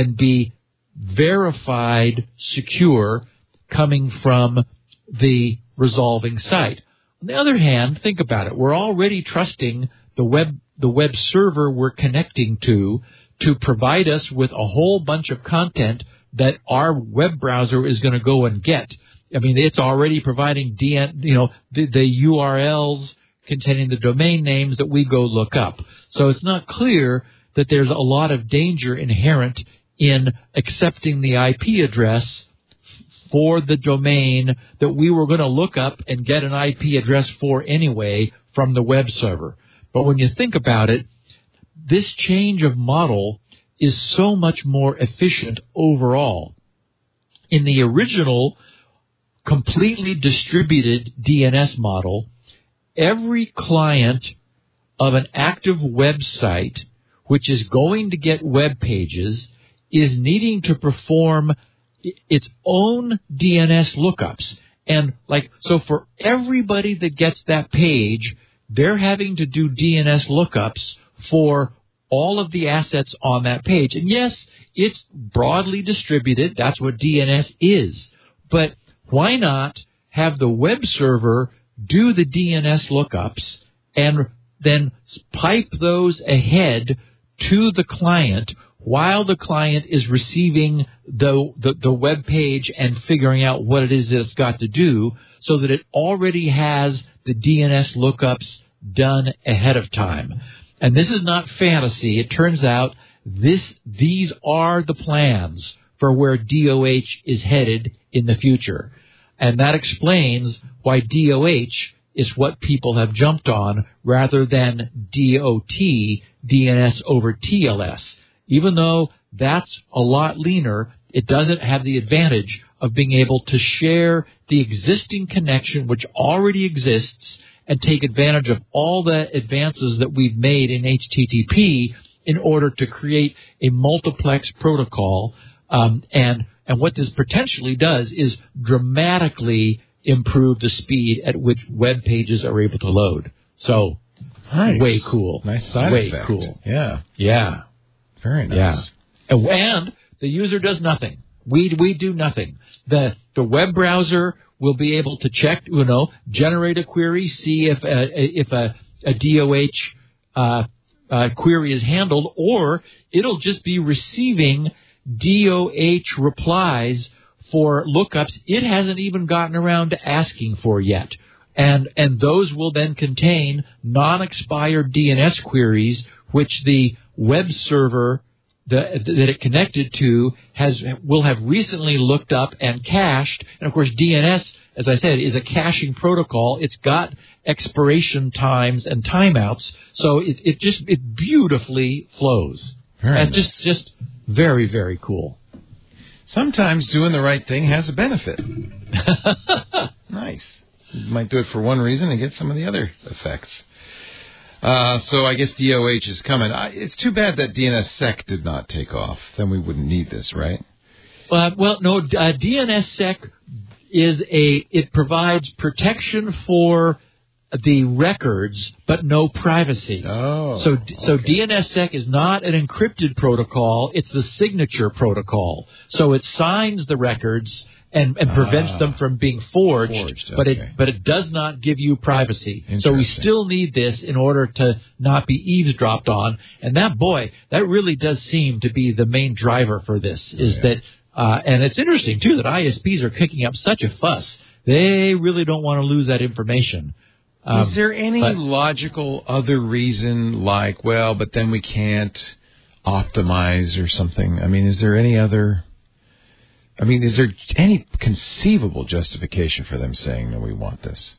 [SPEAKER 4] verified secure coming from the resolving site. On the other hand, think about it. We're already trusting the web server we're connecting to provide us with a whole bunch of content that our web browser is going to go and get. I mean, it's already providing the URLs containing the domain names that we go look up. So it's not clear that there's a lot of danger inherent in accepting the IP address for the domain that we were going to look up and get an IP address for anyway from the web server. But when you think about it, this change of model is so much more efficient overall. In the original completely distributed DNS model, every client of an active website which is going to get web pages is needing to perform its own DNS lookups. And so for everybody that gets that page, they're having to do DNS lookups for all of the assets on that page. And yes, it's broadly distributed. That's what DNS is. But why not have the web server do the DNS lookups and then pipe those ahead to the client while the client is receiving the web page and figuring out what it is that it's got to do, so that it already has the DNS lookups done ahead of time. And this is not fantasy. It turns out these are the plans for where DOH is headed in the future. And that explains why DOH is what people have jumped on rather than DOT, DNS over TLS. Even though that's a lot leaner, it doesn't have the advantage of being able to share the existing connection which already exists and take advantage of all the advances that we've made in HTTP in order to create a multiplex protocol. And what this potentially does is dramatically improve the speed at which web pages are able to load. So,
[SPEAKER 3] nice.
[SPEAKER 4] Way cool.
[SPEAKER 3] Nice side
[SPEAKER 4] way
[SPEAKER 3] effect.
[SPEAKER 4] Cool.
[SPEAKER 3] Yeah.
[SPEAKER 4] Yeah.
[SPEAKER 3] Very nice.
[SPEAKER 4] Yeah. And the user does nothing. We do nothing. The web browser will be able to check, generate a query, see if a DOH query is handled, or it'll just be receiving DOH replies for lookups it hasn't even gotten around to asking for yet. And those will then contain non-expired DNS queries, which the web server that it connected to will have recently looked up and cached. And of course, DNS, as I said, is a caching protocol. It's got expiration times and timeouts, so it beautifully flows.
[SPEAKER 3] Very nice.
[SPEAKER 4] Just very, very cool.
[SPEAKER 3] Sometimes doing the right thing has a benefit. Nice. You might do it for one reason and get some of the other effects. So I guess DOH is coming. It's too bad that DNSSEC did not take off. Then we wouldn't need this, right?
[SPEAKER 4] No. DNSSEC it provides protection for the records, but no privacy.
[SPEAKER 3] Oh.
[SPEAKER 4] So
[SPEAKER 3] okay.
[SPEAKER 4] DNSSEC is not an encrypted protocol. It's the signature protocol. So it signs the records and prevents them from being forged.
[SPEAKER 3] Okay.
[SPEAKER 4] But it does not give you privacy. So we still need this in order to not be eavesdropped on. And that really does seem to be the main driver for this. That and it's interesting too that ISPs are kicking up such a fuss. They really don't want to lose that information.
[SPEAKER 3] Is there any logical other reason, like, well, but then we can't optimize or something? I mean, is there any conceivable justification for them saying, no, we want this?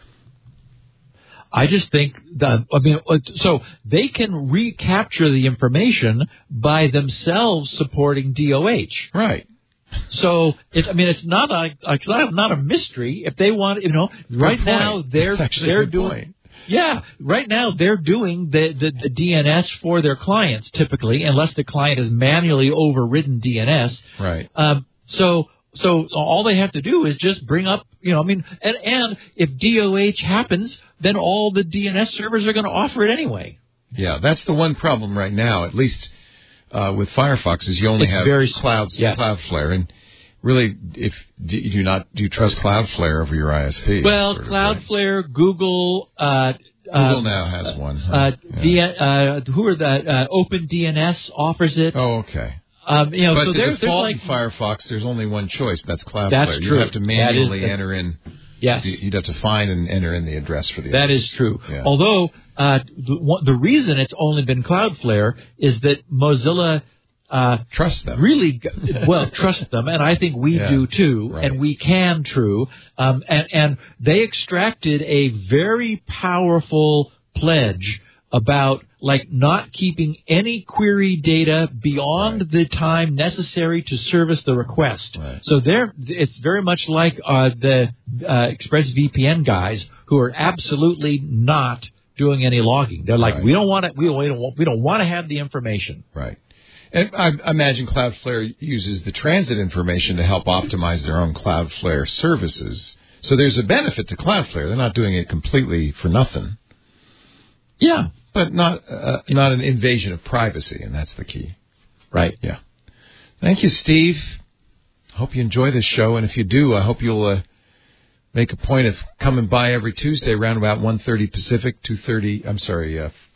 [SPEAKER 4] I just think so they can recapture the information by themselves supporting DOH.
[SPEAKER 3] Right.
[SPEAKER 4] So it's not a mystery. If they want, right now they're doing. Point. Yeah, right now they're doing the DNS for their clients typically, unless the client has manually overridden DNS.
[SPEAKER 3] Right.
[SPEAKER 4] So all they have to do is just bring up, and if DOH happens, then all the DNS servers are going to offer it anyway.
[SPEAKER 3] Yeah, that's the one problem right now, at least with Firefox, is you only have Cloudflare. And really, do you trust Cloudflare over your ISP?
[SPEAKER 4] Well, Cloudflare, Google.
[SPEAKER 3] Google now has one.
[SPEAKER 4] OpenDNS offers it.
[SPEAKER 3] Oh, okay.
[SPEAKER 4] But
[SPEAKER 3] so the default in Firefox, there's only one choice. That's Cloudflare.
[SPEAKER 4] That's true.
[SPEAKER 3] You have to manually enter in.
[SPEAKER 4] Yes.
[SPEAKER 3] You'd have to find and enter in the address for the.
[SPEAKER 4] That is true.
[SPEAKER 3] Yeah.
[SPEAKER 4] Although the reason it's only been Cloudflare is that Mozilla
[SPEAKER 3] trust them.
[SPEAKER 4] Really trust them, and I think we do too,
[SPEAKER 3] right.
[SPEAKER 4] And we can too. And they extracted a very powerful pledge about not keeping any query data beyond the time necessary to service the request.
[SPEAKER 3] Right.
[SPEAKER 4] So it's very much like the ExpressVPN guys who are absolutely not doing any logging. They're like, we don't want it. We don't want to have the information.
[SPEAKER 3] Right. And I imagine Cloudflare uses the transit information to help optimize their own Cloudflare services. So there's a benefit to Cloudflare. They're not doing it completely for nothing.
[SPEAKER 4] Yeah.
[SPEAKER 3] But not an invasion of privacy, and that's the key.
[SPEAKER 4] Right.
[SPEAKER 3] Yeah. Thank you, Steve. Hope you enjoy this show, and if you do, I hope you'll make a point of coming by every Tuesday around about 1:30 Pacific, 4:30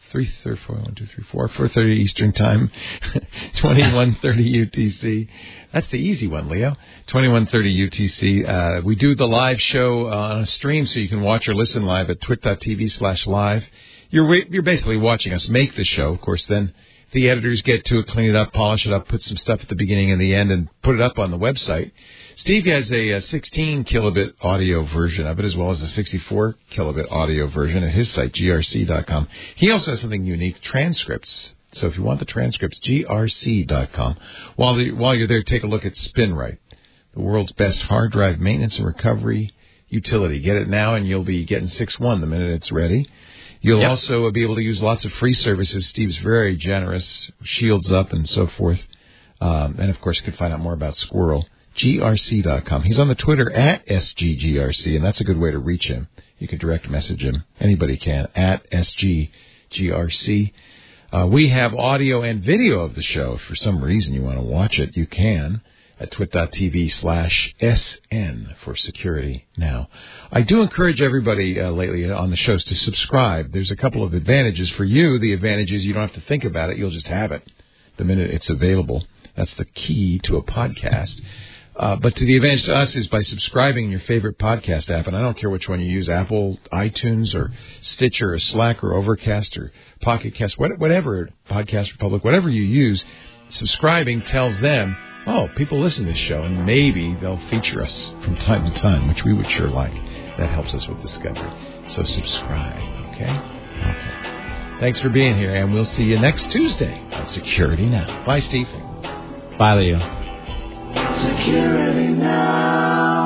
[SPEAKER 3] 4:30 Eastern Time, 21:30 UTC. That's the easy one, Leo. 21:30 UTC. We do the live show on a stream, so you can watch or listen live at twit.tv/live. You're basically watching us make the show. Of course, then the editors get to it, clean it up, polish it up, put some stuff at the beginning and the end, and put it up on the website. Steve has a 16 kilobit audio version of it, as well as a 64 kilobit audio version at his site, grc.com. He also has something unique, transcripts. So if you want the transcripts, grc.com. While you're there, take a look at SpinRite, the world's best hard drive maintenance and recovery utility. Get it now, and you'll be getting 6.1 the minute it's ready. You'll also be able to use lots of free services. Steve's very generous, Shields Up and so forth. And, of course, you can find out more about Squirrel. grc.com. He's on the Twitter at SGGRC, and that's a good way to reach him. You can direct message him. Anybody can, at SGGRC. We have audio and video of the show. If for some reason you want to watch it, you can at twit.tv/SN for security now. I do encourage everybody lately on the shows to subscribe. There's a couple of advantages for you. The advantage is you don't have to think about it. You'll just have it the minute it's available. That's the key to a podcast. But the advantage to us is by subscribing in your favorite podcast app, and I don't care which one you use, Apple, iTunes, or Stitcher, or Slack, or Overcast, or Pocket Cast, whatever, Podcast Republic, whatever you use, subscribing tells them, oh, people listen to this show, and maybe they'll feature us from time to time, which we would sure like. That helps us with discovery. So subscribe, okay? Okay. Thanks for being here, and we'll see you next Tuesday on Security Now. Bye, Steve.
[SPEAKER 4] Bye, Leo.
[SPEAKER 1] Security Now.